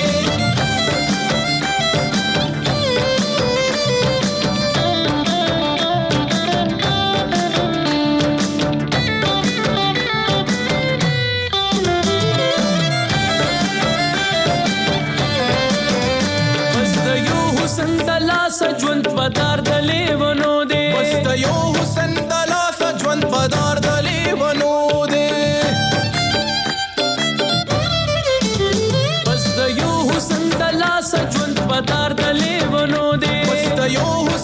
سجوند پدار دلی ونو دے بس د یو حسن دلا سجوند پدار دلی ونو دے بس د یو حسن دلا سجوند پدار دلی ونو دے بس د یو